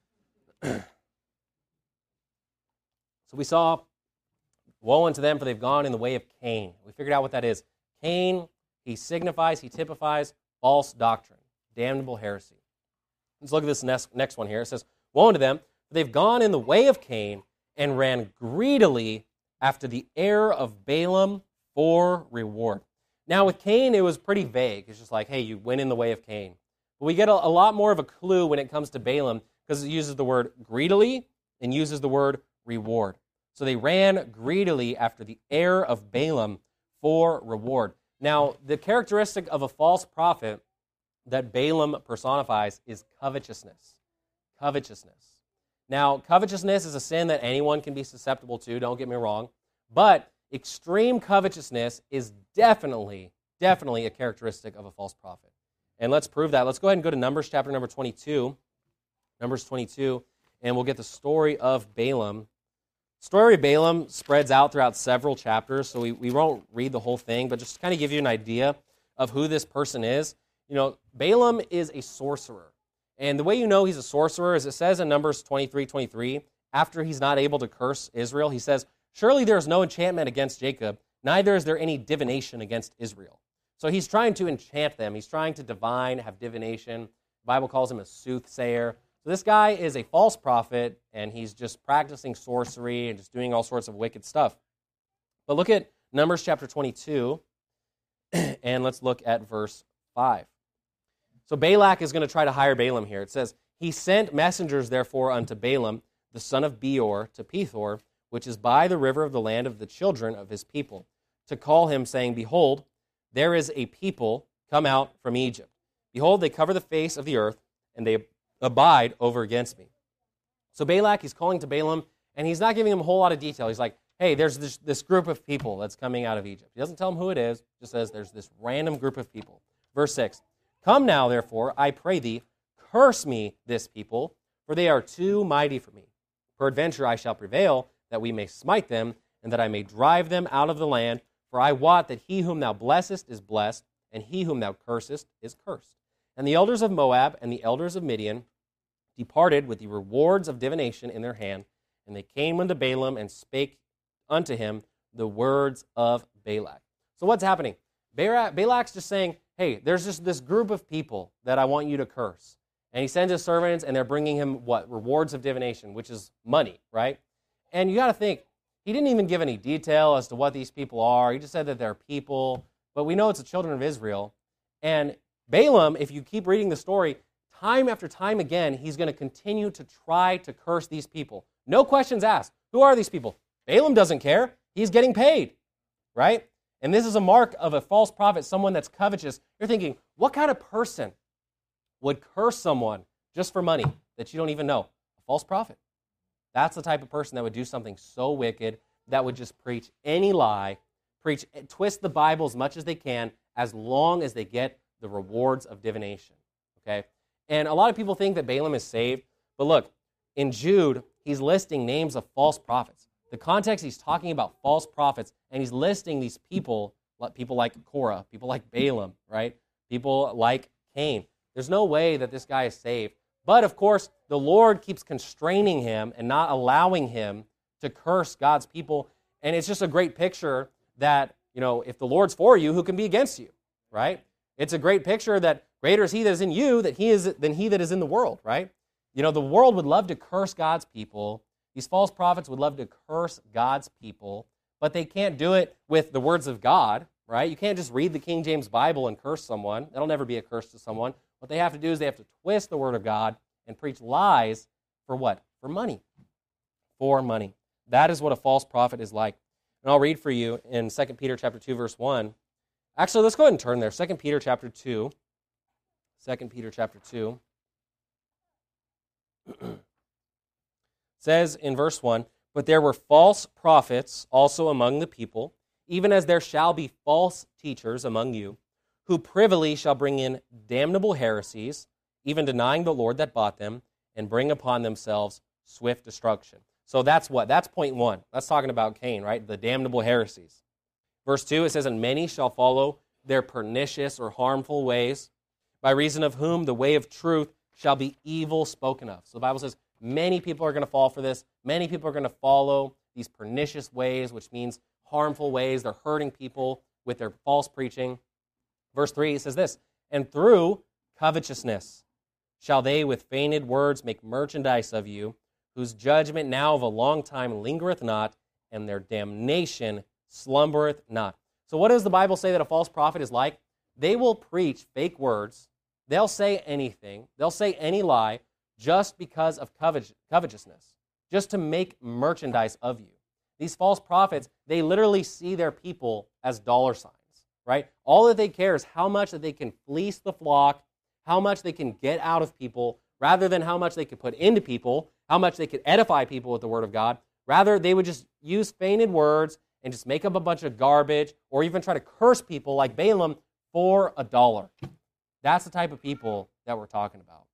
[SPEAKER 4] So we saw, woe unto them, for they've gone in the way of Cain. We figured out what that is. Cain, he typifies false doctrine, damnable heresy. Let's look at this next one here. It says, woe unto them, for they've gone in the way of Cain, and ran greedily after the error of Balaam for reward. Now with Cain, it was pretty vague. It's just like, hey, you went in the way of Cain. But we get a lot more of a clue when it comes to Balaam, because it uses the word greedily and uses the word reward. So they ran greedily after the error of Balaam for reward. Now, the characteristic of a false prophet that Balaam personifies is covetousness. Covetousness. Now, covetousness is a sin that anyone can be susceptible to, don't get me wrong, but extreme covetousness is definitely a characteristic of a false prophet. And let's prove that. Let's go ahead and go to Numbers chapter number 22. Numbers 22, and we'll get the story of Balaam. The story of Balaam spreads out throughout several chapters, so we won't read the whole thing, but just to kind of give you an idea of who this person is. You know, Balaam is a sorcerer. And the way you know he's a sorcerer is it says in Numbers 23:23, after he's not able to curse Israel, he says, "Surely there is no enchantment against Jacob, neither is there any divination against Israel." So he's trying to enchant them. He's trying to divine, have divination. The Bible calls him a soothsayer. So this guy is a false prophet, and he's just practicing sorcery and just doing all sorts of wicked stuff. But look at Numbers chapter 22, and let's look at verse 5. So Balak is going to try to hire Balaam here. It says, "He sent messengers, therefore, unto Balaam, the son of Beor, to Pethor, which is by the river of the land of the children of his people, to call him, saying, Behold, there is a people come out from Egypt. Behold, they cover the face of the earth, and they abide over against me." So Balak, he's calling to Balaam, and he's not giving him a whole lot of detail. He's like, hey, there's this group of people that's coming out of Egypt. He doesn't tell him who it is, just says there's this random group of people. Verse 6, "Come now, therefore, I pray thee, curse me this people, for they are too mighty for me. Peradventure I shall prevail, that we may smite them, and that I may drive them out of the land. For I wot that he whom thou blessest is blessed, and he whom thou cursest is cursed." And the elders of Moab and the elders of Midian departed with the rewards of divination in their hand, and they came unto Balaam and spake unto him the words of Balak. So what's happening? Balak's just saying, hey, there's just this group of people that I want you to curse. And he sends his servants, and they're bringing him what? Rewards of divination, which is money, right? And you got to think, he didn't even give any detail as to what these people are. He just said that they're people, but we know it's the children of Israel. And Balaam, if you keep reading the story, time after time again, he's going to continue to try to curse these people. No questions asked. Who are these people? Balaam doesn't care. He's getting paid, right? And this is a mark of a false prophet, someone that's covetous. You're thinking, what kind of person would curse someone just for money that you don't even know? A false prophet. That's the type of person that would do something so wicked, that would just preach any lie, twist the Bible as much as they can, as long as they get the rewards of divination, okay? And a lot of people think that Balaam is saved, but look, in Jude, he's listing names of false prophets. The context, he's talking about false prophets, and he's listing these people like Korah, people like Balaam, right? People like Cain. There's no way that this guy is saved. But, of course, the Lord keeps constraining him and not allowing him to curse God's people. And it's just a great picture that, you know, if the Lord's for you, who can be against you, right? It's a great picture that greater is he that is in you than he that is in the world, right? You know, the world would love to curse God's people. These false prophets would love to curse God's people, but they can't do it with the words of God, right? You can't just read the King James Bible and curse someone. That'll never be a curse to someone. What they have to do is they have to twist the word of God and preach lies for what? For money. For money. That is what a false prophet is like. And I'll read for you in 2 Peter chapter 2, verse 1. Actually, let's go ahead and turn there. 2 Peter chapter 2. 2 Peter chapter 2. Says in verse 1, "But there were false prophets also among the people, even as there shall be false teachers among you, who privily shall bring in damnable heresies, even denying the Lord that bought them, and bring upon themselves swift destruction." So that's what? That's point one. That's talking about Cain, right? The damnable heresies. Verse 2, it says, "And many shall follow their pernicious or harmful ways, by reason of whom the way of truth shall be evil spoken of." So the Bible says many people are going to fall for this. Many people are going to follow these pernicious ways, which means harmful ways. They're hurting people with their false preaching. Verse 3 says this, "And through covetousness shall they with feigned words make merchandise of you, whose judgment now of a long time lingereth not, and their damnation slumbereth not." So what does the Bible say that a false prophet is like? They will preach fake words. They'll say anything. They'll say any lie just because of covetousness, just to make merchandise of you. These false prophets, they literally see their people as dollar signs, right? All that they care is how much that they can fleece the flock, how much they can get out of people rather than how much they could put into people, how much they could edify people with the Word of God. Rather, they would just use feigned words and just make up a bunch of garbage or even try to curse people like Balaam for $1. That's the type of people that we're talking about.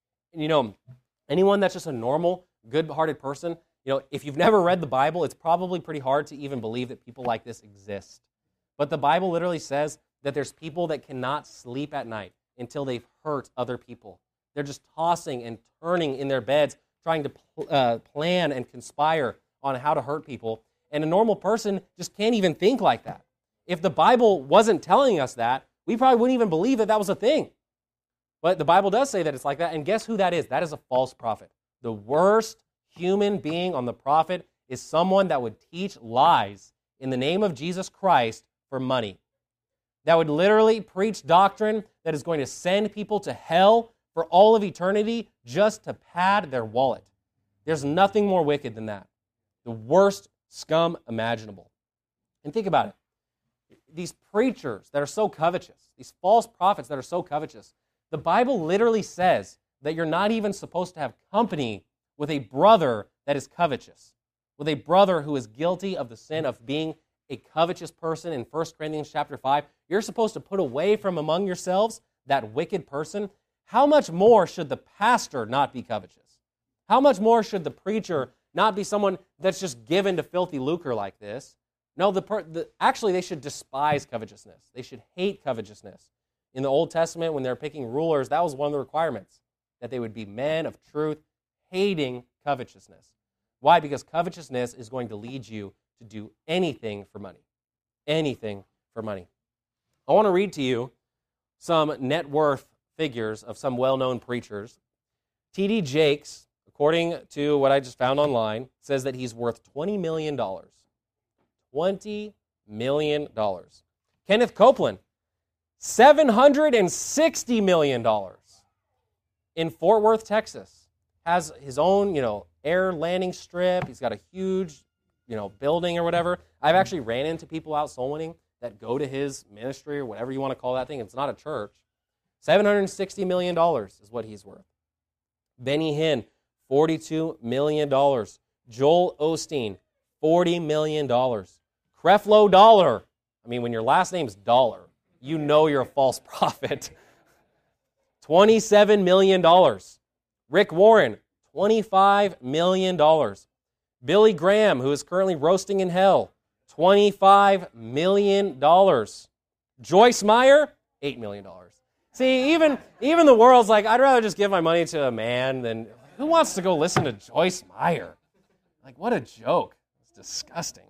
[SPEAKER 4] And anyone that's just a normal, good-hearted person, if you've never read the Bible, it's probably pretty hard to even believe that people like this exist. But the Bible literally says that there's people that cannot sleep at night until they've hurt other people. They're just tossing and turning in their beds, trying to plan and conspire on how to hurt people. And a normal person just can't even think like that. If the Bible wasn't telling us that, we probably wouldn't even believe that was a thing. But the Bible does say that it's like that, and guess who that is? That is a false prophet. The worst human being on the prophet is someone that would teach lies in the name of Jesus Christ for money. That would literally preach doctrine that is going to send people to hell for all of eternity just to pad their wallet. There's nothing more wicked than that. The worst scum imaginable. And think about it. These preachers that are so covetous, these false prophets that are so covetous, the Bible literally says that you're not even supposed to have company with a brother that is covetous, with a brother who is guilty of the sin of being a covetous person in 1 Corinthians chapter 5. You're supposed to put away from among yourselves that wicked person. How much more should the pastor not be covetous? How much more should the preacher not be someone that's just given to filthy lucre like this? No, actually they should despise covetousness. They should hate covetousness. In the Old Testament, when they were picking rulers, that was one of the requirements, that they would be men of truth, hating covetousness. Why? Because covetousness is going to lead you to do anything for money. Anything for money. I want to read to you some net worth figures of some well-known preachers. T.D. Jakes, according to what I just found online, says that he's worth $20 million. $20 million. Kenneth Copeland, $760 million in Fort Worth, Texas. Has his own, air landing strip. He's got a huge, building or whatever. I've actually ran into people out soul winning that go to his ministry or whatever you want to call that thing. It's not a church. $760 million is what he's worth. Benny Hinn, $42 million. Joel Osteen, $40 million. Creflo Dollar. When your last name's Dollar, you know you're a false prophet. $27 million. Rick Warren, $25 million. Billy Graham, who is currently roasting in hell, $25 million. Joyce Meyer, $8 million. See, even the world's like, I'd rather just give my money to a man than, who wants to go listen to Joyce Meyer? Like, what a joke. It's disgusting.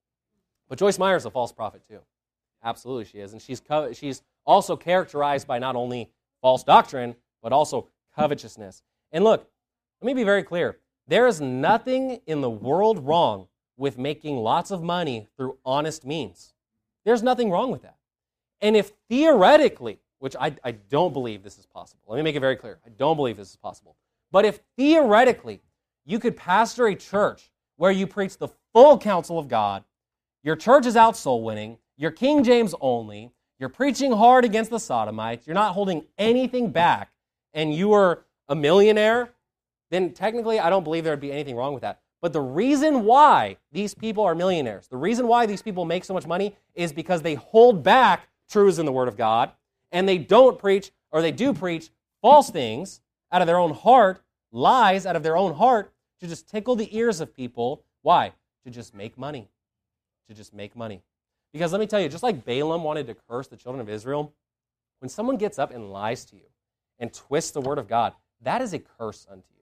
[SPEAKER 4] But Joyce Meyer is a false prophet too. Absolutely she is. And she's also characterized by not only false doctrine, but also covetousness. And look, let me be very clear. There is nothing in the world wrong with making lots of money through honest means. There's nothing wrong with that. And if theoretically, which I don't believe this is possible. Let me make it very clear. I don't believe this is possible. But if theoretically you could pastor a church where you preach the full counsel of God, your church is out soul winning, you're King James only, you're preaching hard against the Sodomites, you're not holding anything back, and you are a millionaire, then technically I don't believe there would be anything wrong with that. But the reason why these people are millionaires, the reason why these people make so much money is because they hold back truths in the Word of God, and they don't preach, or they do preach false things out of their own heart, lies out of their own heart, to just tickle the ears of people. Why? To just make money. To just make money. Because let me tell you, just like Balaam wanted to curse the children of Israel, when someone gets up and lies to you and twists the Word of God, that is a curse unto you.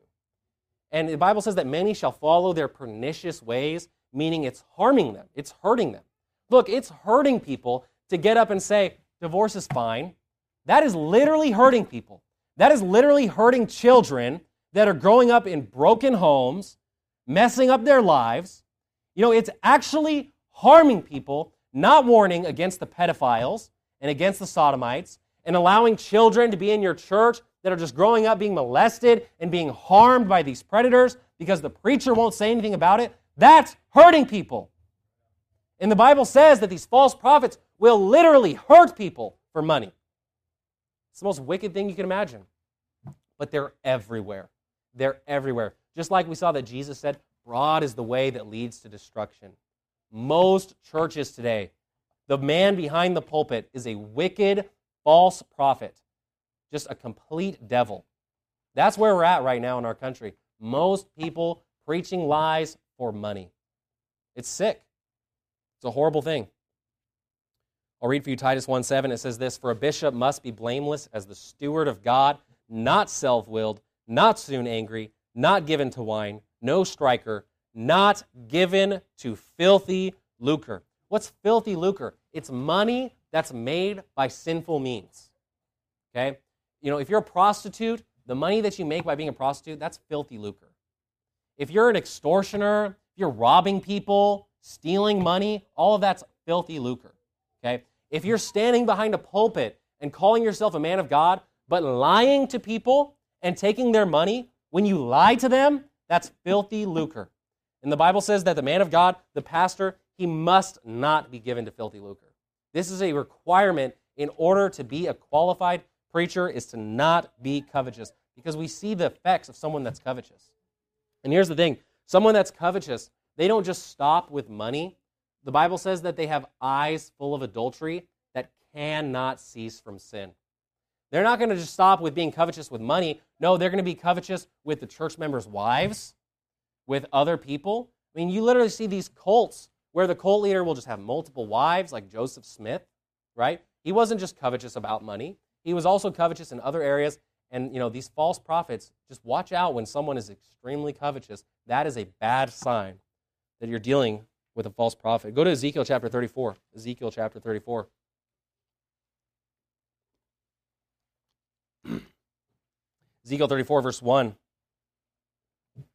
[SPEAKER 4] And the Bible says that many shall follow their pernicious ways, meaning it's harming them. It's hurting them. Look, it's hurting people to get up and say, divorce is fine. That is literally hurting people. That is literally hurting children that are growing up in broken homes, messing up their lives. It's actually harming people, not warning against the pedophiles and against the sodomites, and allowing children to be in your church that are just growing up being molested and being harmed by these predators because the preacher won't say anything about it. That's hurting people. And the Bible says that these false prophets will literally hurt people for money. It's the most wicked thing you can imagine. But they're everywhere. They're everywhere. Just like we saw that Jesus said, broad is the way that leads to destruction. Most churches today, the man behind the pulpit is a wicked, false prophet, just a complete devil. That's where we're at right now in our country. Most people preaching lies for money. It's sick. It's a horrible thing. I'll read for you Titus 1:7. It says this, "For a bishop must be blameless as the steward of God, not self-willed, not soon angry, not given to wine, no striker, not given to filthy lucre." What's filthy lucre? It's money that's made by sinful means. Okay? If you're a prostitute, the money that you make by being a prostitute, that's filthy lucre. If you're an extortioner, if you're robbing people, stealing money, all of that's filthy lucre. Okay? If you're standing behind a pulpit and calling yourself a man of God, but lying to people and taking their money, when you lie to them, that's filthy lucre. And the Bible says that the man of God, the pastor, he must not be given to filthy lucre. This is a requirement in order to be a qualified preacher, is to not be covetous, because we see the effects of someone that's covetous. And here's the thing, someone that's covetous, they don't just stop with money. The Bible says that they have eyes full of adultery that cannot cease from sin. They're not going to just stop with being covetous with money. No, they're going to be covetous with the church members' wives, with other people. I mean, you literally see these cults where the cult leader will just have multiple wives, like Joseph Smith, right? He wasn't just covetous about money. He was also covetous in other areas. And, these false prophets, just watch out when someone is extremely covetous. That is a bad sign that you're dealing with a false prophet. Go to Ezekiel chapter 34. Ezekiel chapter 34. Ezekiel 34, verse 1. It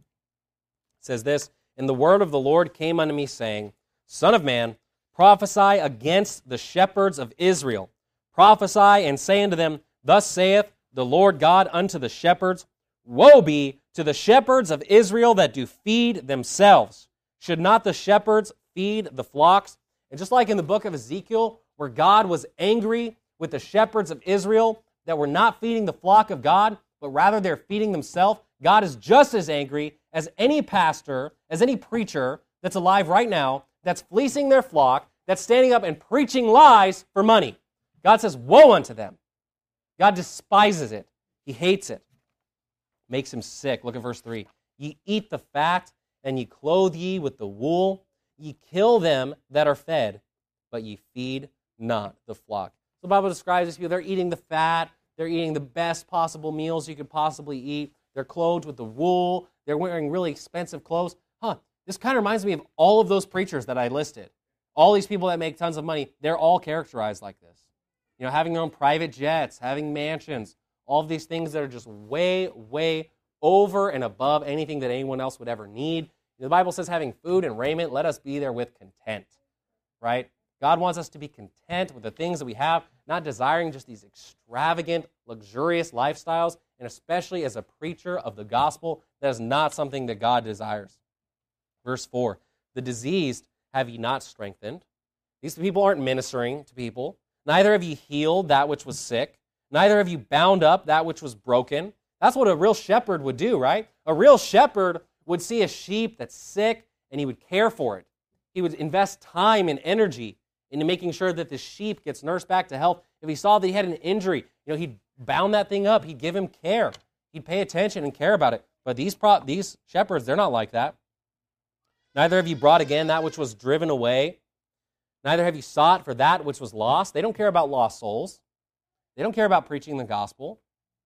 [SPEAKER 4] says this, "And the word of the Lord came unto me, saying, Son of man, prophesy against the shepherds of Israel. Prophesy and say unto them, Thus saith the Lord God unto the shepherds, Woe be to the shepherds of Israel that do feed themselves. Should not the shepherds feed the flocks?" And just like in the book of Ezekiel, where God was angry with the shepherds of Israel that were not feeding the flock of God, but rather they're feeding themselves, God is just as angry as any pastor, as any preacher that's alive right now, that's fleecing their flock, that's standing up and preaching lies for money. God says, woe unto them. God despises it. He hates it. Makes him sick. Look at verse 3. "Ye eat the fat, and ye clothe ye with the wool. Ye kill them that are fed, but ye feed not the flock." So the Bible describes these people, they're eating the fat, they're eating the best possible meals you could possibly eat, they're clothed with the wool, they're wearing really expensive clothes. This kind of reminds me of all of those preachers that I listed. All these people that make tons of money, they're all characterized like this. Having their own private jets, having mansions, all of these things that are just way, way over and above anything that anyone else would ever need. The Bible says having food and raiment, let us be there with content, right? God wants us to be content with the things that we have, not desiring just these extravagant, luxurious lifestyles, and especially as a preacher of the gospel, that is not something that God desires. Verse 4, "The diseased have ye not strengthened." These people aren't ministering to people. "Neither have ye healed that which was sick. Neither have you bound up that which was broken." That's what a real shepherd would do, right? A real shepherd would see a sheep that's sick, and he would care for it. He would invest time and energy into making sure that the sheep gets nursed back to health. If he saw that he had an injury, he'd bound that thing up. He'd give him care. He'd pay attention and care about it. But these shepherds, they're not like that. "Neither have you brought again that which was driven away. Neither have you sought for that which was lost." They don't care about lost souls. They don't care about preaching the gospel.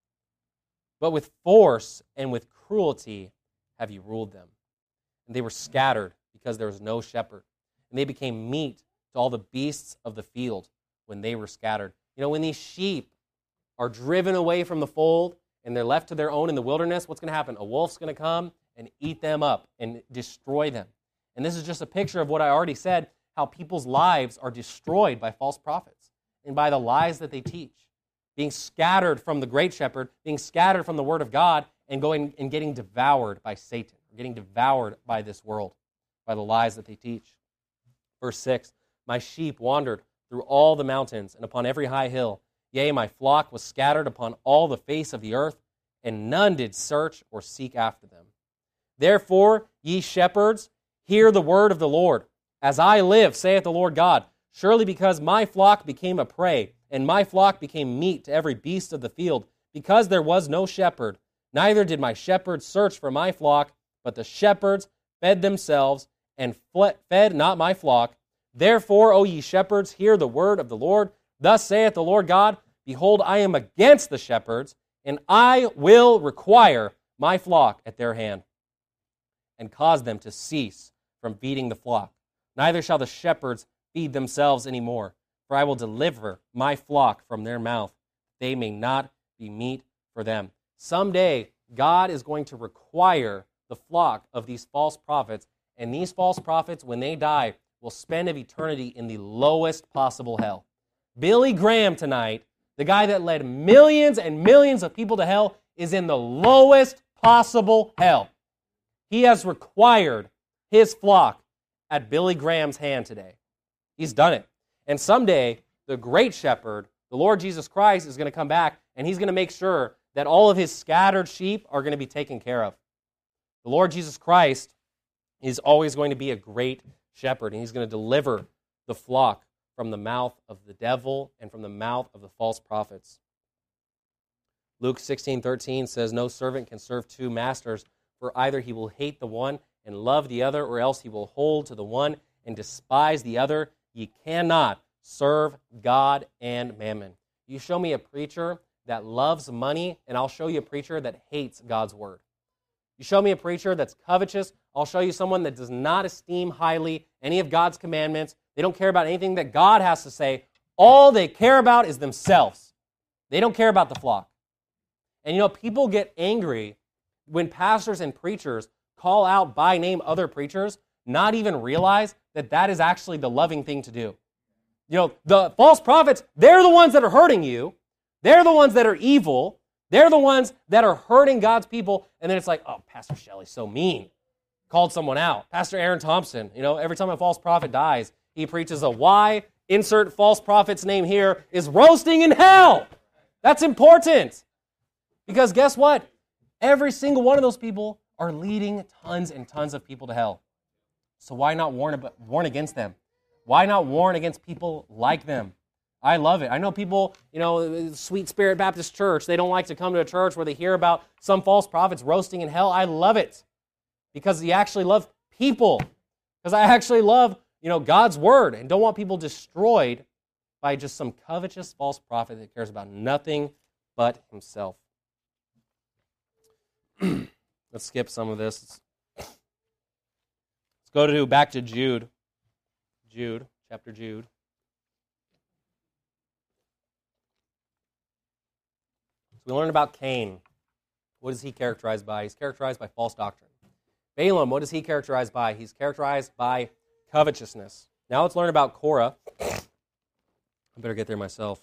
[SPEAKER 4] "But with force and with cruelty have you ruled them. And they were scattered because there was no shepherd. And they became meat to all the beasts of the field when they were scattered." When these sheep are driven away from the fold and they're left to their own in the wilderness, what's going to happen? A wolf's going to come and eat them up and destroy them. And this is just a picture of what I already said, how people's lives are destroyed by false prophets and by the lies that they teach. Being scattered from the great shepherd, being scattered from the word of God, and going and getting devoured by Satan, getting devoured by this world, by the lies that they teach. Verse 6, "My sheep wandered through all the mountains and upon every high hill, Yea, my flock was scattered upon all the face of the earth, and none did search or seek after them. Therefore, ye shepherds, hear the word of the Lord. As I live, saith the Lord God, surely because my flock became a prey, and my flock became meat to every beast of the field, because there was no shepherd, neither did my shepherds search for my flock, but the shepherds fed themselves, and fed not my flock. Therefore, O ye shepherds, hear the word of the Lord. Thus saith the Lord God, behold, I am against the shepherds, and I will require my flock at their hand, and cause them to cease from feeding the flock. Neither shall the shepherds feed themselves any more, for I will deliver my flock from their mouth. They may not be meat for them. Someday, God is going to require the flock of these false prophets, and these false prophets, when they die, will spend an eternity in the lowest possible hell. Billy Graham tonight, the guy that led millions and millions of people to hell, is in the lowest possible hell. He has required his flock at Billy Graham's hand today. He's done it. And someday, the great shepherd, the Lord Jesus Christ, is going to come back, and he's going to make sure that all of his scattered sheep are going to be taken care of. The Lord Jesus Christ is always going to be a great shepherd, and he's going to deliver the flock from the mouth of the devil and from the mouth of the false prophets. Luke 16:13 says, no servant can serve two masters, for either he will hate the one and love the other, or else he will hold to the one and despise the other. Ye cannot serve God and mammon. You show me a preacher that loves money, and I'll show you a preacher that hates God's word. You show me a preacher that's covetous, I'll show you someone that does not esteem highly any of God's commandments. They don't care about anything that God has to say. All they care about is themselves. They don't care about the flock. And you know, people get angry when pastors and preachers call out by name other preachers, not even realize that that is actually the loving thing to do. You know, the false prophets, they're the ones that are hurting you. They're the ones that are evil. They're the ones that are hurting God's people. And then it's like, oh, Pastor Shelley's so mean. Called someone out. Pastor Aaron Thompson, you know, every time a false prophet dies, he preaches a why, insert false prophet's name here, is roasting in hell. That's important. Because guess what? Every single one of those people are leading tons and tons of people to hell. So why not warn against them? Why not warn against people like them? I love it. I know people, you know, Sweet Spirit Baptist Church, they don't like to come to a church where they hear about some false prophets roasting in hell. I love it because you actually love people. Because I actually love, you know, God's word and don't want people destroyed by just some covetous false prophet that cares about nothing but himself. Let's skip some of this. Let's go back to Jude. Chapter Jude. So we learned about Cain. What is he characterized by? He's characterized by false doctrine. Balaam, what is he characterized by? He's characterized by covetousness. Now let's learn about Korah. I better get there myself.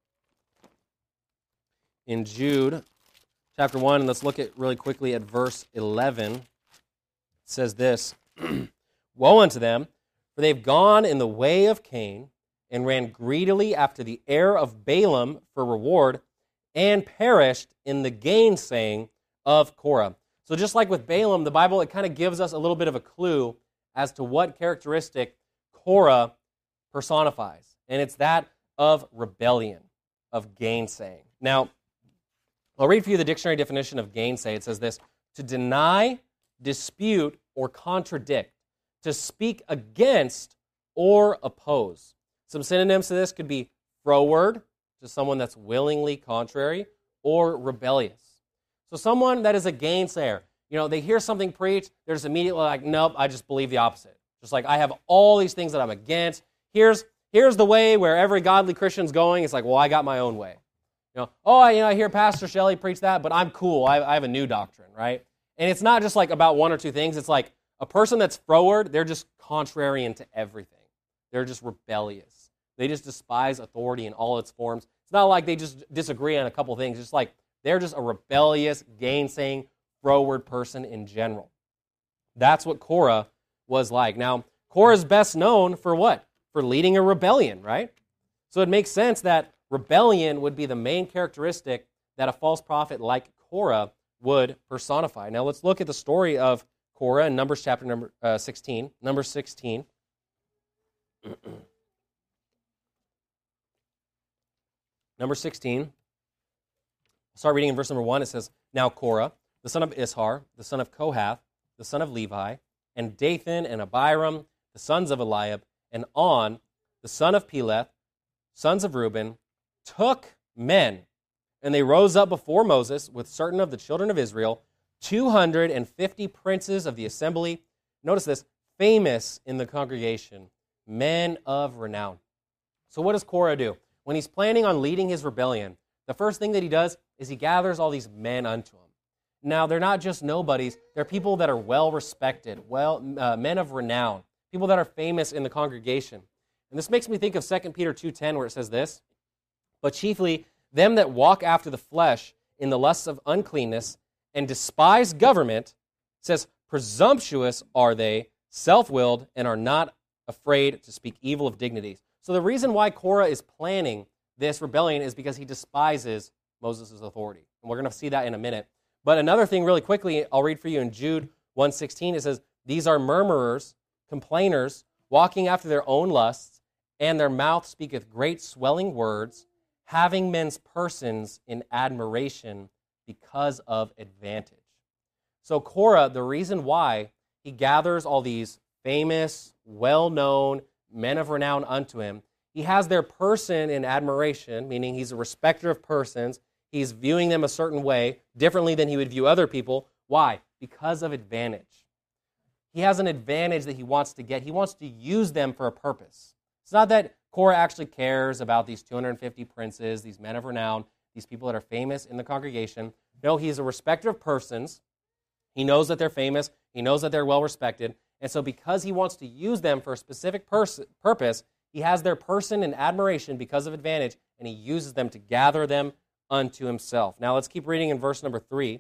[SPEAKER 4] In Jude, chapter 1, and let's look at really quickly at verse 11. It says this, woe unto them, for they've gone in the way of Cain, and ran greedily after the heir of Balaam for reward, and perished in the gainsaying of Korah. So just like with Balaam, the Bible, it kind of gives us a little bit of a clue as to what characteristic Korah personifies. And it's that of rebellion, of gainsaying. Now, I'll read for you the dictionary definition of gainsay. It says this, to deny, dispute, or contradict, to speak against or oppose. Some synonyms to this could be froward, to someone that's willingly contrary, or rebellious. So someone that is a gainsayer, you know, they hear something preached, they're just immediately like, nope, I just believe the opposite. Just like, I have all these things that I'm against. Here's the way where every godly Christian's going. It's like, well, I got my own way. You know, I hear Pastor Shelley preach that, but I'm cool. I have a new doctrine, right? And it's not just like about one or two things. It's like a person that's froward, they're just contrarian to everything. They're just rebellious. They just despise authority in all its forms. It's not like they just disagree on a couple things. It's like they're just a rebellious, gainsaying, froward person in general. That's what Korah was like. Now, Korah is best known for what? For leading a rebellion, right? So it makes sense that rebellion would be the main characteristic that a false prophet like Korah would personify. Now let's look at the story of Korah in Numbers chapter number 16. Numbers 16. Number 16. I'll start reading in verse number 1. It says, Now Korah, the son of Ishar, the son of Kohath, the son of Levi, and Dathan and Abiram, the sons of Eliab, and On, the son of Peleth, sons of Reuben, took men, and they rose up before Moses with certain of the children of Israel, 250 princes of the assembly. Notice this, famous in the congregation, men of renown. So what does Korah do? When he's planning on leading his rebellion, the first thing that he does is he gathers all these men unto him. Now, they're not just nobodies. They're people that are well-respected, men of renown, people that are famous in the congregation. And this makes me think of 2 Peter 2:10, where it says this, But chiefly them that walk after the flesh in the lusts of uncleanness and despise government, says, presumptuous are they, self-willed, and are not afraid to speak evil of dignities. So the reason why Korah is planning this rebellion is because he despises Moses' authority. And we're going to see that in a minute. But another thing really quickly, I'll read for you in Jude 1:16. It says, These are murmurers, complainers, walking after their own lusts, and their mouth speaketh great swelling words, having men's persons in admiration because of advantage. So Korah, the reason why he gathers all these famous, well-known men of renown unto him, he has their person in admiration, meaning he's a respecter of persons. He's viewing them a certain way, differently than he would view other people. Why? Because of advantage. He has an advantage that he wants to get. He wants to use them for a purpose. It's not that Korah actually cares about these 250 princes, these men of renown, these people that are famous in the congregation. No, he's a respecter of persons. He knows that they're famous. He knows that they're well-respected. And so because he wants to use them for a specific purpose, he has their person in admiration because of advantage, and he uses them to gather them unto himself. Now let's keep reading in verse number 3.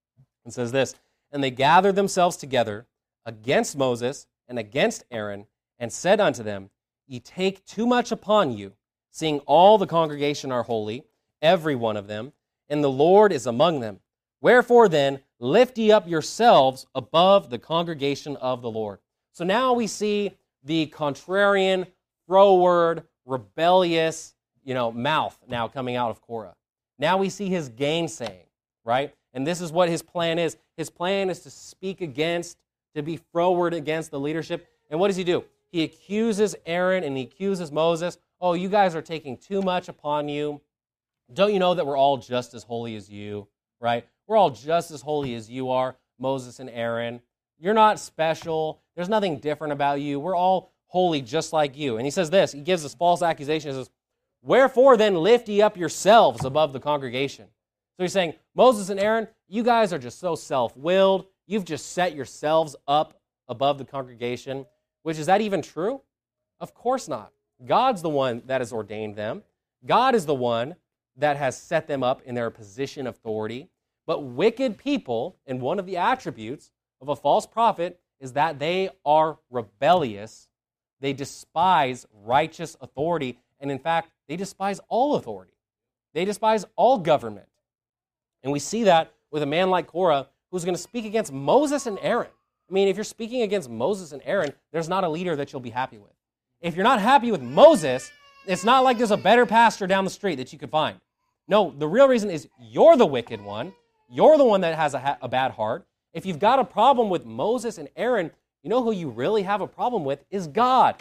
[SPEAKER 4] It says this, And they gathered themselves together against Moses and against Aaron, and said unto them, Ye take too much upon you, seeing all the congregation are holy, every one of them, and the Lord is among them. Wherefore then, lift ye up yourselves above the congregation of the Lord. So now we see the contrarian, froward, rebellious, mouth now coming out of Korah. Now we see his gainsaying, right? And this is what his plan is. His plan is to speak against, to be froward against the leadership. And what does he do? He accuses Aaron and he accuses Moses. Oh, you guys are taking too much upon you. Don't you know that we're all just as holy as you, right? We're all just as holy as you are, Moses and Aaron. You're not special. There's nothing different about you. We're all holy just like you. And he says this. He gives this false accusation. He says, Wherefore then lift ye up yourselves above the congregation. So he's saying, Moses and Aaron, you guys are just so self-willed. You've just set yourselves up above the congregation. Which, is that even true? Of course not. God's the one that has ordained them. God is the one that has set them up in their position of authority. But wicked people, and one of the attributes of a false prophet is that they are rebellious. They despise righteous authority. And in fact, they despise all authority. They despise all government. And we see that with a man like Korah, who's going to speak against Moses and Aaron. I mean, if you're speaking against Moses and Aaron, there's not a leader that you'll be happy with. If you're not happy with Moses, it's not like there's a better pastor down the street that you could find. No, the real reason is you're the wicked one. You're the one that has a bad heart. If you've got a problem with Moses and Aaron, you know who you really have a problem with is God.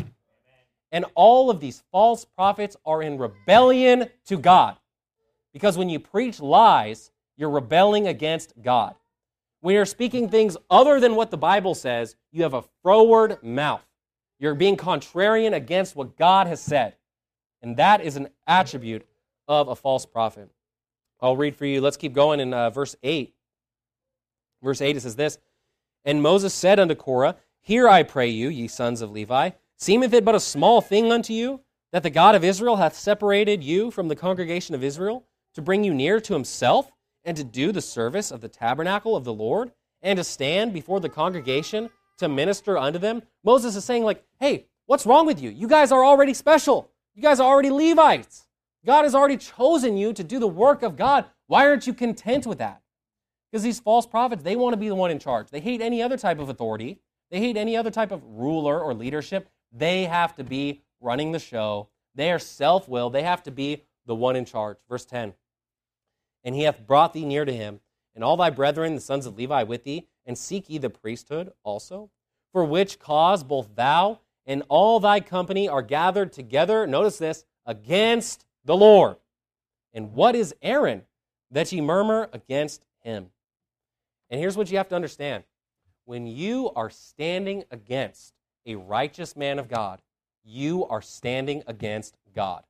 [SPEAKER 4] And all of these false prophets are in rebellion to God. Because when you preach lies, you're rebelling against God. When you're speaking things other than what the Bible says, you have a froward mouth. You're being contrarian against what God has said. And that is an attribute of a false prophet. I'll read for you. Let's keep going in verse 8. Verse 8, it says this, And Moses said unto Korah, Hear, I pray you, ye sons of Levi, seemeth it but a small thing unto you, that the God of Israel hath separated you from the congregation of Israel, to bring you near to himself, and to do the service of the tabernacle of the Lord, and to stand before the congregation to minister unto them? Moses is saying, hey, what's wrong with you? You guys are already special. You guys are already Levites. God has already chosen you to do the work of God. Why aren't you content with that? Because these false prophets, they want to be the one in charge. They hate any other type of authority. They hate any other type of ruler or leadership. They have to be running the show. They are self-willed. They have to be the one in charge. Verse 10, and he hath brought thee near to him, and all thy brethren, the sons of Levi, with thee, and seek ye the priesthood also, for which cause both thou and all thy company are gathered together, notice this, against the Lord. And what is Aaron, that ye murmur against him? And here's what you have to understand. When you are standing against a righteous man of God, you are standing against God.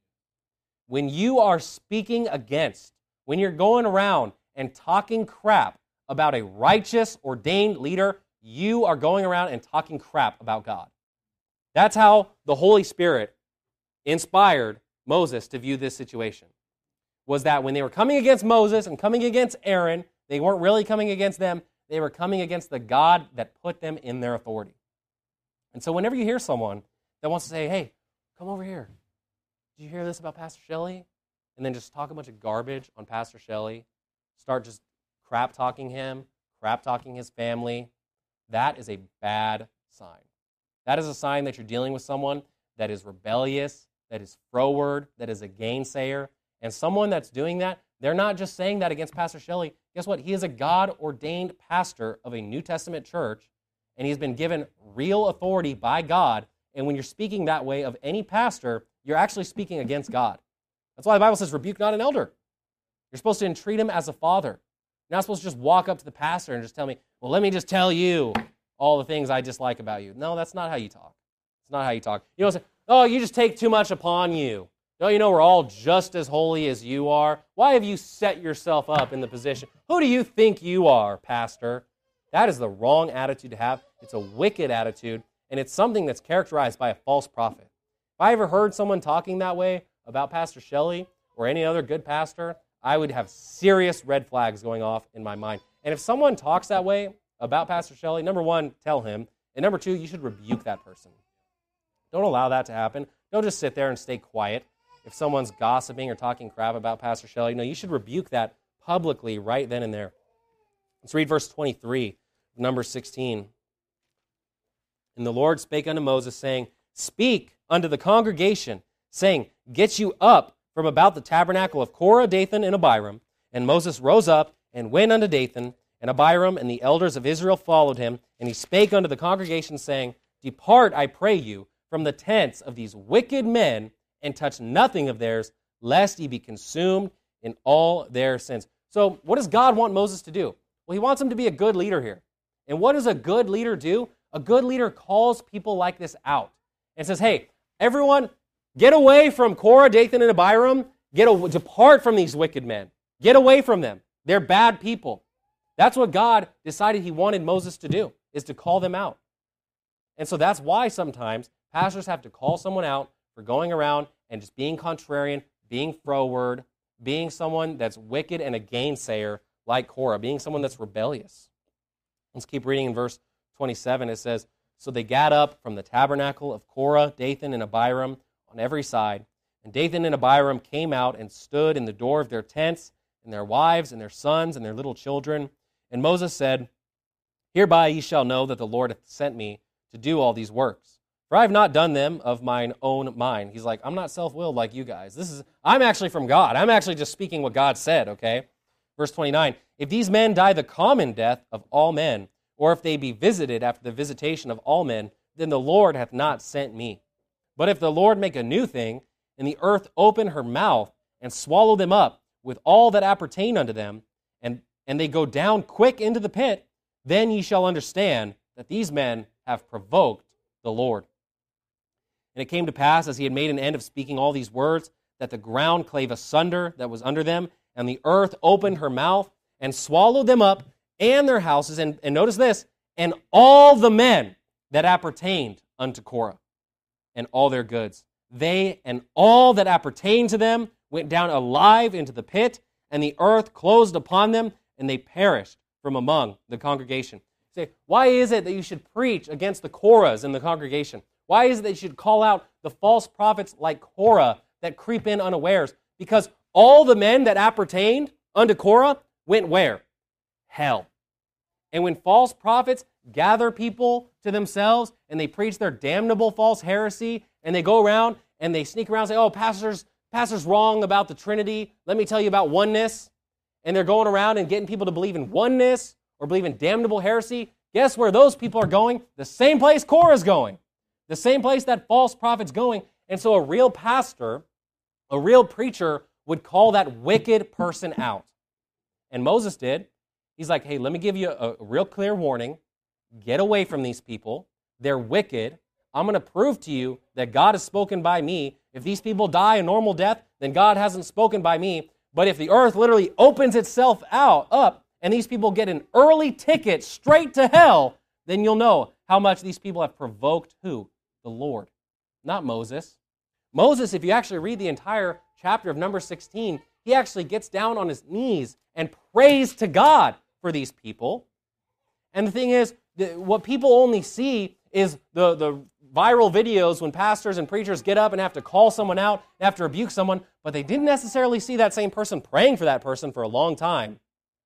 [SPEAKER 4] When you are speaking against, when you're going around and talking crap about a righteous, ordained leader, you are going around and talking crap about God. That's how the Holy Spirit inspired Moses to view this situation. Was that when they were coming against Moses and coming against Aaron, they weren't really coming against them, they were coming against the God that put them in their authority. And so whenever you hear someone that wants to say, hey, come over here, did you hear this about Pastor Shelley? And then just talk a bunch of garbage on Pastor Shelley, start just crap-talking him, crap-talking his family, that is a bad sign. That is a sign that you're dealing with someone that is rebellious, that is froward, that is a gainsayer. And someone that's doing that, they're not just saying that against Pastor Shelley. Guess what? He is a God-ordained pastor of a New Testament church, and he's been given real authority by God. And when you're speaking that way of any pastor, you're actually speaking against God. That's why the Bible says, rebuke not an elder. You're supposed to entreat him as a father. You're not supposed to just walk up to the pastor and just tell me, well, let me just tell you all the things I dislike about you. No, that's not how you talk. It's not how you talk. You don't say, oh, you just take too much upon you. Don't you know we're all just as holy as you are? Why have you set yourself up in the position? Who do you think you are, pastor? That is the wrong attitude to have. It's a wicked attitude, and it's something that's characterized by a false prophet. If I ever heard someone talking that way about Pastor Shelley or any other good pastor, I would have serious red flags going off in my mind. And if someone talks that way about Pastor Shelley, number one, tell him. And number two, you should rebuke that person. Don't allow that to happen. Don't just sit there and stay quiet. If someone's gossiping or talking crap about Pastor Shelley, no, you should rebuke that publicly right then and there. Let's read verse 23, Numbers 16. And the Lord spake unto Moses, saying, speak unto the congregation, saying, get you up from about the tabernacle of Korah, Dathan, and Abiram. And Moses rose up and went unto Dathan, and Abiram, and the elders of Israel followed him. And he spake unto the congregation, saying, depart, I pray you, from the tents of these wicked men, and touch nothing of theirs, lest ye be consumed in all their sins. So what does God want Moses to do? Well, he wants him to be a good leader here. And what does a good leader do? A good leader calls people like this out and says, hey, everyone, get away from Korah, Dathan, and Abiram. Depart from these wicked men. Get away from them. They're bad people. That's what God decided he wanted Moses to do, is to call them out. And so that's why sometimes pastors have to call someone out for going around and just being contrarian, being froward, being someone that's wicked and a gainsayer like Korah, being someone that's rebellious. Let's keep reading in verse 27. It says, so they gat up from the tabernacle of Korah, Dathan, and Abiram on every side. And Dathan and Abiram came out and stood in the door of their tents, and their wives and their sons and their little children. And Moses said, hereby ye shall know that the Lord hath sent me to do all these works. For I have not done them of mine own mind. He's like, I'm not self-willed like you guys. I'm actually from God. I'm actually just speaking what God said, okay? Verse 29, if these men die the common death of all men, or if they be visited after the visitation of all men, then the Lord hath not sent me. But if the Lord make a new thing, and the earth open her mouth, and swallow them up with all that appertain unto them, and they go down quick into the pit, then ye shall understand that these men have provoked the Lord. And it came to pass, as he had made an end of speaking all these words, that the ground clave asunder that was under them, and the earth opened her mouth, and swallowed them up, and their houses, and notice this, and all the men that appertained unto Korah, and all their goods. They and all that appertained to them went down alive into the pit, and the earth closed upon them, and they perished from among the congregation. Say, why is it that you should preach against the Korahs in the congregation? Why is it that you should call out the false prophets like Korah that creep in unawares. Because all the men that appertained unto Korah went where? Hell. And when false prophets gather people to themselves and they preach their damnable false heresy, and they go around and they sneak around and say, oh, pastor's wrong about the Trinity. Let me tell you about oneness. And they're going around and getting people to believe in oneness or believe in damnable heresy. Guess where those people are going? The same place Korah's going. The same place that false prophet's going. And so a real pastor, a real preacher would call that wicked person out. And Moses did. He's like, hey, let me give you a real clear warning. Get away from these people. They're wicked. I'm going to prove to you that God has spoken by me. If these people die a normal death, then God hasn't spoken by me. But if the earth literally opens itself up and these people get an early ticket straight to hell, then you'll know how much these people have provoked who? The Lord, not Moses. Moses, if you actually read the entire chapter of Numbers 16, he actually gets down on his knees and prays to God for these people. And the thing is, what people only see is the viral videos when pastors and preachers get up and have to call someone out, have to rebuke someone, but they didn't necessarily see that same person praying for that person for a long time,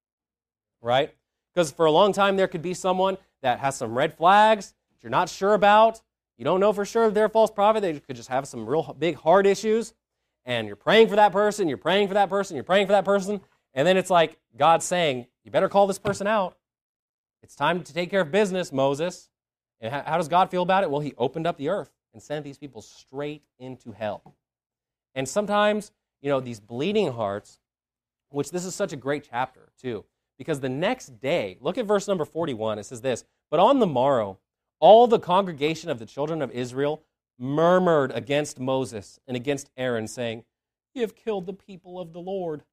[SPEAKER 4] right? Because for a long time there could be someone that has some red flags that you're not sure about. You don't know for sure if they're a false prophet. They could just have some real big heart issues, and you're praying for that person, you're praying for that person, you're praying for that person, and then it's like God saying, you better call this person out. It's time to take care of business, Moses. And how does God feel about it? Well, he opened up the earth and sent these people straight into hell. And sometimes, these bleeding hearts, which this is such a great chapter, too, because the next day, look at verse number 41, it says this, but on the morrow, all the congregation of the children of Israel murmured against Moses and against Aaron, saying, you have killed the people of the Lord.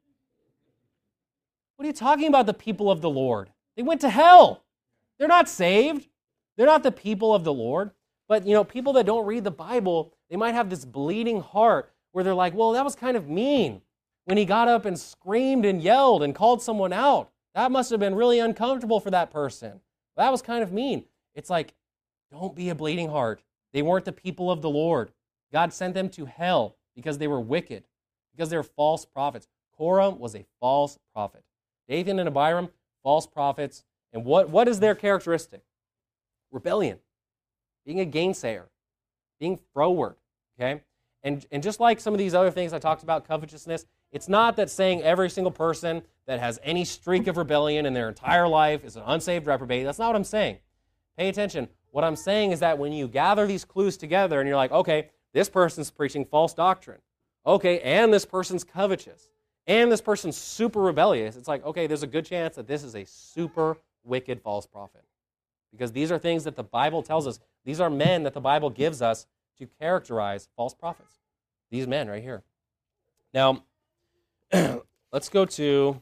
[SPEAKER 4] What are you talking about, the people of the Lord? They went to hell. They're not saved. They're not the people of the Lord. But, people that don't read the Bible, they might have this bleeding heart where they're like, well, that was kind of mean when he got up and screamed and yelled and called someone out. That must have been really uncomfortable for that person. That was kind of mean. It's like, don't be a bleeding heart. They weren't the people of the Lord. God sent them to hell because they were wicked, because they were false prophets. Korah was a false prophet. Dathan and Abiram, false prophets. And what is their characteristic? Rebellion, being a gainsayer, being froward, okay? And just like some of these other things I talked about, covetousness, it's not that saying every single person that has any streak of rebellion in their entire life is an unsaved reprobate. That's not what I'm saying. Pay attention. What I'm saying is that when you gather these clues together and you're like, okay, this person's preaching false doctrine, okay, and this person's covetous, and this person's super rebellious, it's like, okay, there's a good chance that this is a super wicked false prophet. Because these are things that the Bible tells us. These are men that the Bible gives us to characterize false prophets. These men right here. Now, let's go to,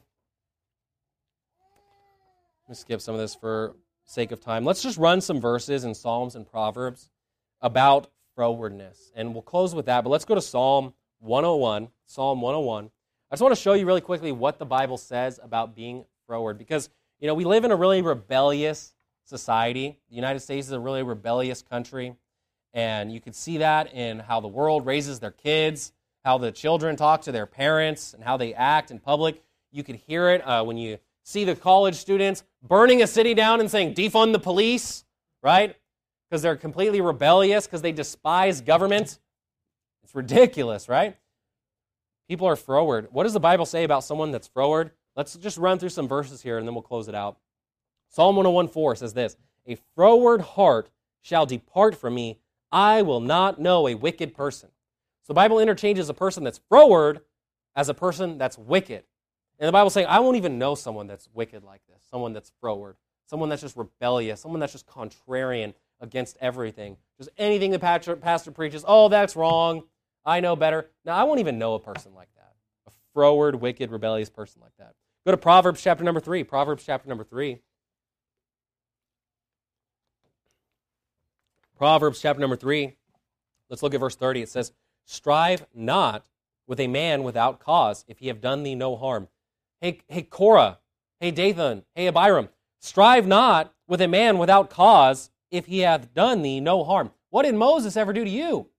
[SPEAKER 4] let me skip some of this for sake of time. Let's just run some verses in Psalms and Proverbs about frowardness. And we'll close with that, but let's go to Psalm 101. Psalm 101. I just want to show you really quickly what the Bible says about being froward. Because, we live in a really rebellious society. The United States is a really rebellious country, and you can see that in how the world raises their kids, how the children talk to their parents, and how they act in public. You could hear it when you see the college students burning a city down and saying, defund the police, right? Because they're completely rebellious, because they despise government. It's ridiculous, right? People are froward. What does the Bible say about someone that's froward? Let's just run through some verses here, and then we'll close it out. Psalm 101:4 says this, a froward heart shall depart from me. I will not know a wicked person. So the Bible interchanges a person that's froward as a person that's wicked. And the Bible's saying, I won't even know someone that's wicked like this, someone that's froward, someone that's just rebellious, someone that's just contrarian against everything. Just anything the pastor preaches, oh, that's wrong, I know better. Now, I won't even know a person like that, a froward, wicked, rebellious person like that. Go to Proverbs chapter number 3. Proverbs chapter number 3. Proverbs chapter number 3, let's look at verse 30. It says, strive not with a man without cause, if he have done thee no harm. Hey Korah, hey Dathan, hey Abiram, strive not with a man without cause, if he hath done thee no harm. What did Moses ever do to you?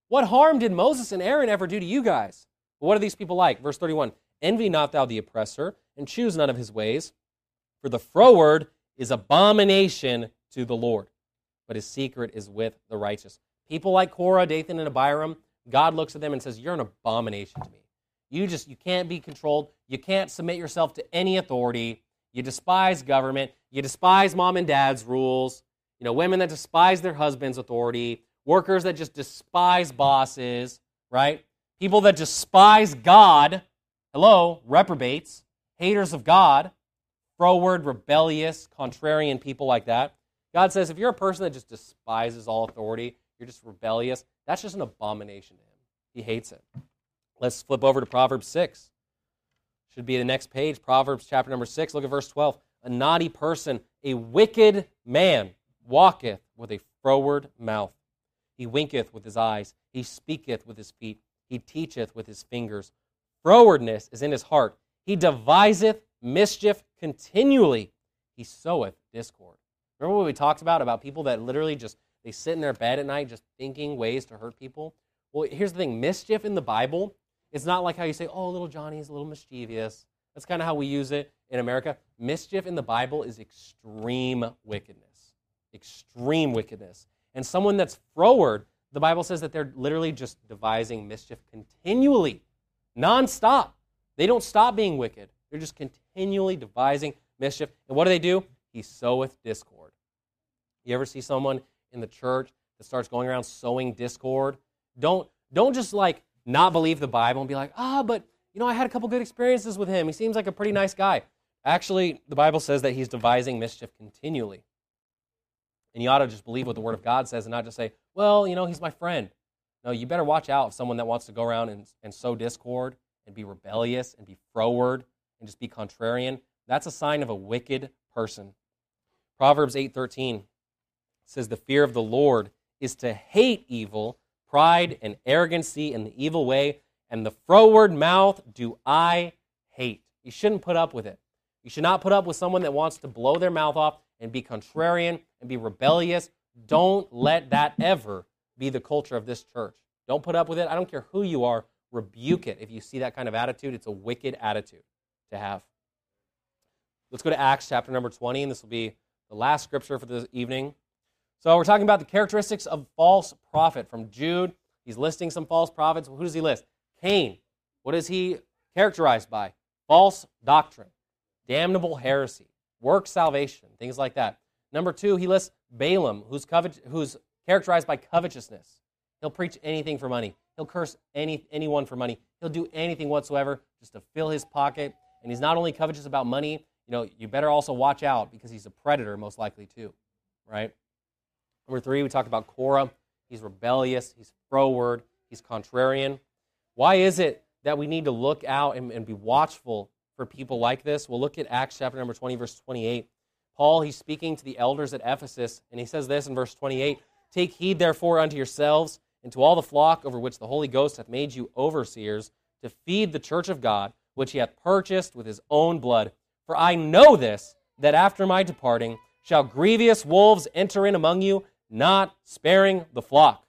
[SPEAKER 4] What harm did Moses and Aaron ever do to you guys? What are these people like? Verse 31, envy not thou the oppressor, and choose none of his ways. For the froward is abomination to the Lord, but his secret is with the righteous. People like Korah, Dathan, and Abiram, God looks at them and says, you're an abomination to me. You can't be controlled. You can't submit yourself to any authority. You despise government. You despise mom and dad's rules. Women that despise their husband's authority. Workers that just despise bosses, right? People that despise God. Hello, reprobates, haters of God, froward, rebellious, contrarian people like that. God says if you're a person that just despises all authority, you're just rebellious, that's just an abomination to him. He hates it. Let's flip over to Proverbs 6. Should be the next page, Proverbs chapter number 6. Look at verse 12. A naughty person, a wicked man, walketh with a froward mouth. He winketh with his eyes. He speaketh with his feet. He teacheth with his fingers. Frowardness is in his heart. He deviseth mischief continually. He soweth discord. Remember what we talked about people that literally they sit in their bed at night just thinking ways to hurt people? Well, here's the thing. Mischief in the Bible, it's not like how you say, oh, little Johnny's a little mischievous. That's kind of how we use it in America. Mischief in the Bible is extreme wickedness. Extreme wickedness. And someone that's froward, the Bible says that they're literally just devising mischief continually, nonstop. They don't stop being wicked. They're just continually devising mischief. And what do? He soweth discord. You ever see someone in the church that starts going around sowing discord? Don't just not believe the Bible and be like, but I had a couple good experiences with him. He seems like a pretty nice guy. Actually, the Bible says that he's devising mischief continually. And you ought to just believe what the Word of God says and not just say, well, he's my friend. No, you better watch out if someone that wants to go around and sow discord and be rebellious and be froward and just be contrarian. That's a sign of a wicked person. Proverbs 8:13 says, the fear of the Lord is to hate evil, pride and arrogancy and the evil way, and the froward mouth do I hate. You shouldn't put up with it. You should not put up with someone that wants to blow their mouth off and be contrarian and be rebellious. Don't let that ever be the culture of this church. Don't put up with it. I don't care who you are. Rebuke it. If you see that kind of attitude, it's a wicked attitude to have. Let's go to Acts chapter number 20, and this will be the last scripture for this evening. So we're talking about the characteristics of false prophet from Jude. He's listing some false prophets. Who does he list? Cain. What is he characterized by? False doctrine, damnable heresy, work salvation, things like that. Number 2, he lists Balaam, who's characterized by covetousness. He'll preach anything for money. He'll curse anyone for money. He'll do anything whatsoever just to fill his pocket. And he's not only covetous about money, you better also watch out because he's a predator most likely too, right? Number 3, we talked about Korah. He's rebellious. He's froward. He's contrarian. Why is it that we need to look out and be watchful for people like this? We'll look at Acts chapter number 20, verse 28. Paul, he's speaking to the elders at Ephesus, and he says this in verse 28, take heed therefore unto yourselves and to all the flock over which the Holy Ghost hath made you overseers, to feed the church of God, which he hath purchased with his own blood. For I know this, that after my departing shall grievous wolves enter in among you, not sparing the flock.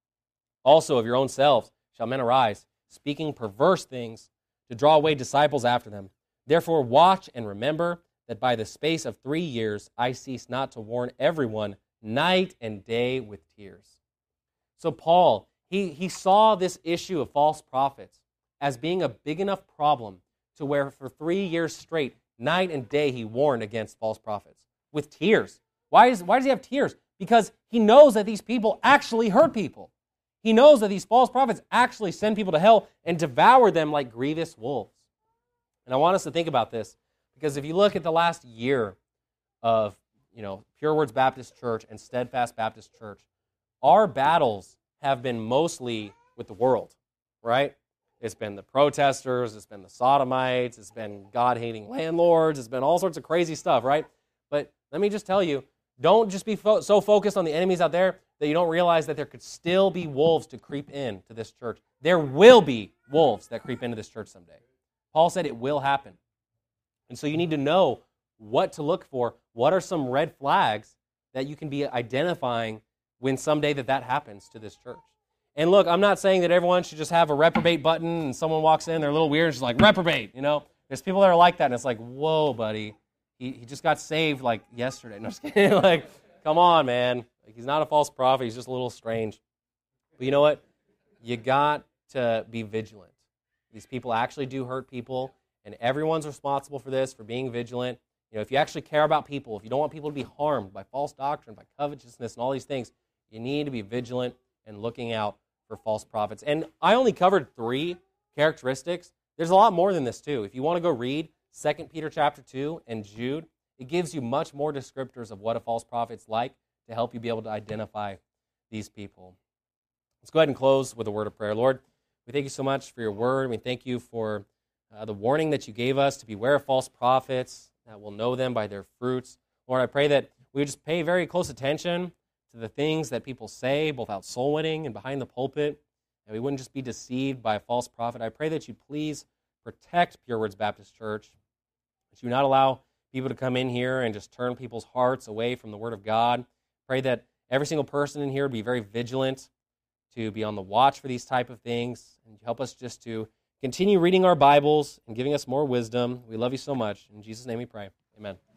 [SPEAKER 4] Also of your own selves shall men arise, speaking perverse things, to draw away disciples after them. Therefore watch and remember that by the space of 3 years I cease not to warn everyone night and day with tears. So Paul, he saw this issue of false prophets as being a big enough problem to where for 3 years straight, night and day, he warned against false prophets with tears. Why does he have tears? Because he knows that these people actually hurt people. He knows that these false prophets actually send people to hell and devour them like grievous wolves. And I want us to think about this, because if you look at the last year of Pure Words Baptist Church and Steadfast Baptist Church, our battles have been mostly with the world, right? It's been the protesters, it's been the sodomites, it's been God-hating landlords, it's been all sorts of crazy stuff, right? But let me just tell you, don't just be so focused on the enemies out there that you don't realize that there could still be wolves to creep into this church. There will be wolves that creep into this church someday. Paul said it will happen. And so you need to know what to look for. What are some red flags that you can be identifying when someday that happens to this church? And look, I'm not saying that everyone should just have a reprobate button and someone walks in, they're a little weird, and just like, reprobate, you know? There's people that are like that, and it's like, whoa, buddy. He just got saved like yesterday. No, just kidding. Like, come on, man. Like, he's not a false prophet. He's just a little strange. But you know what? You got to be vigilant. These people actually do hurt people, and everyone's responsible for this, for being vigilant. You know, if you actually care about people, if you don't want people to be harmed by false doctrine, by covetousness, and all these things, you need to be vigilant and looking out for false prophets. And I only covered 3 characteristics. There's a lot more than this, too. If you want to go read 2 Peter chapter 2 and Jude, it gives you much more descriptors of what a false prophet's like to help you be able to identify these people. Let's go ahead and close with a word of prayer. Lord, we thank you so much for your word. We thank you for the warning that you gave us to beware of false prophets, that we'll know them by their fruits. Lord, I pray that we would just pay very close attention to the things that people say, both out soul winning and behind the pulpit, and we wouldn't just be deceived by a false prophet. I pray that you please protect Pure Words Baptist Church, that you not allow people to come in here and just turn people's hearts away from the Word of God. Pray that every single person in here would be very vigilant, to be on the watch for these type of things, and help us just to continue reading our Bibles and giving us more wisdom. We love you so much. In Jesus' name we pray. Amen.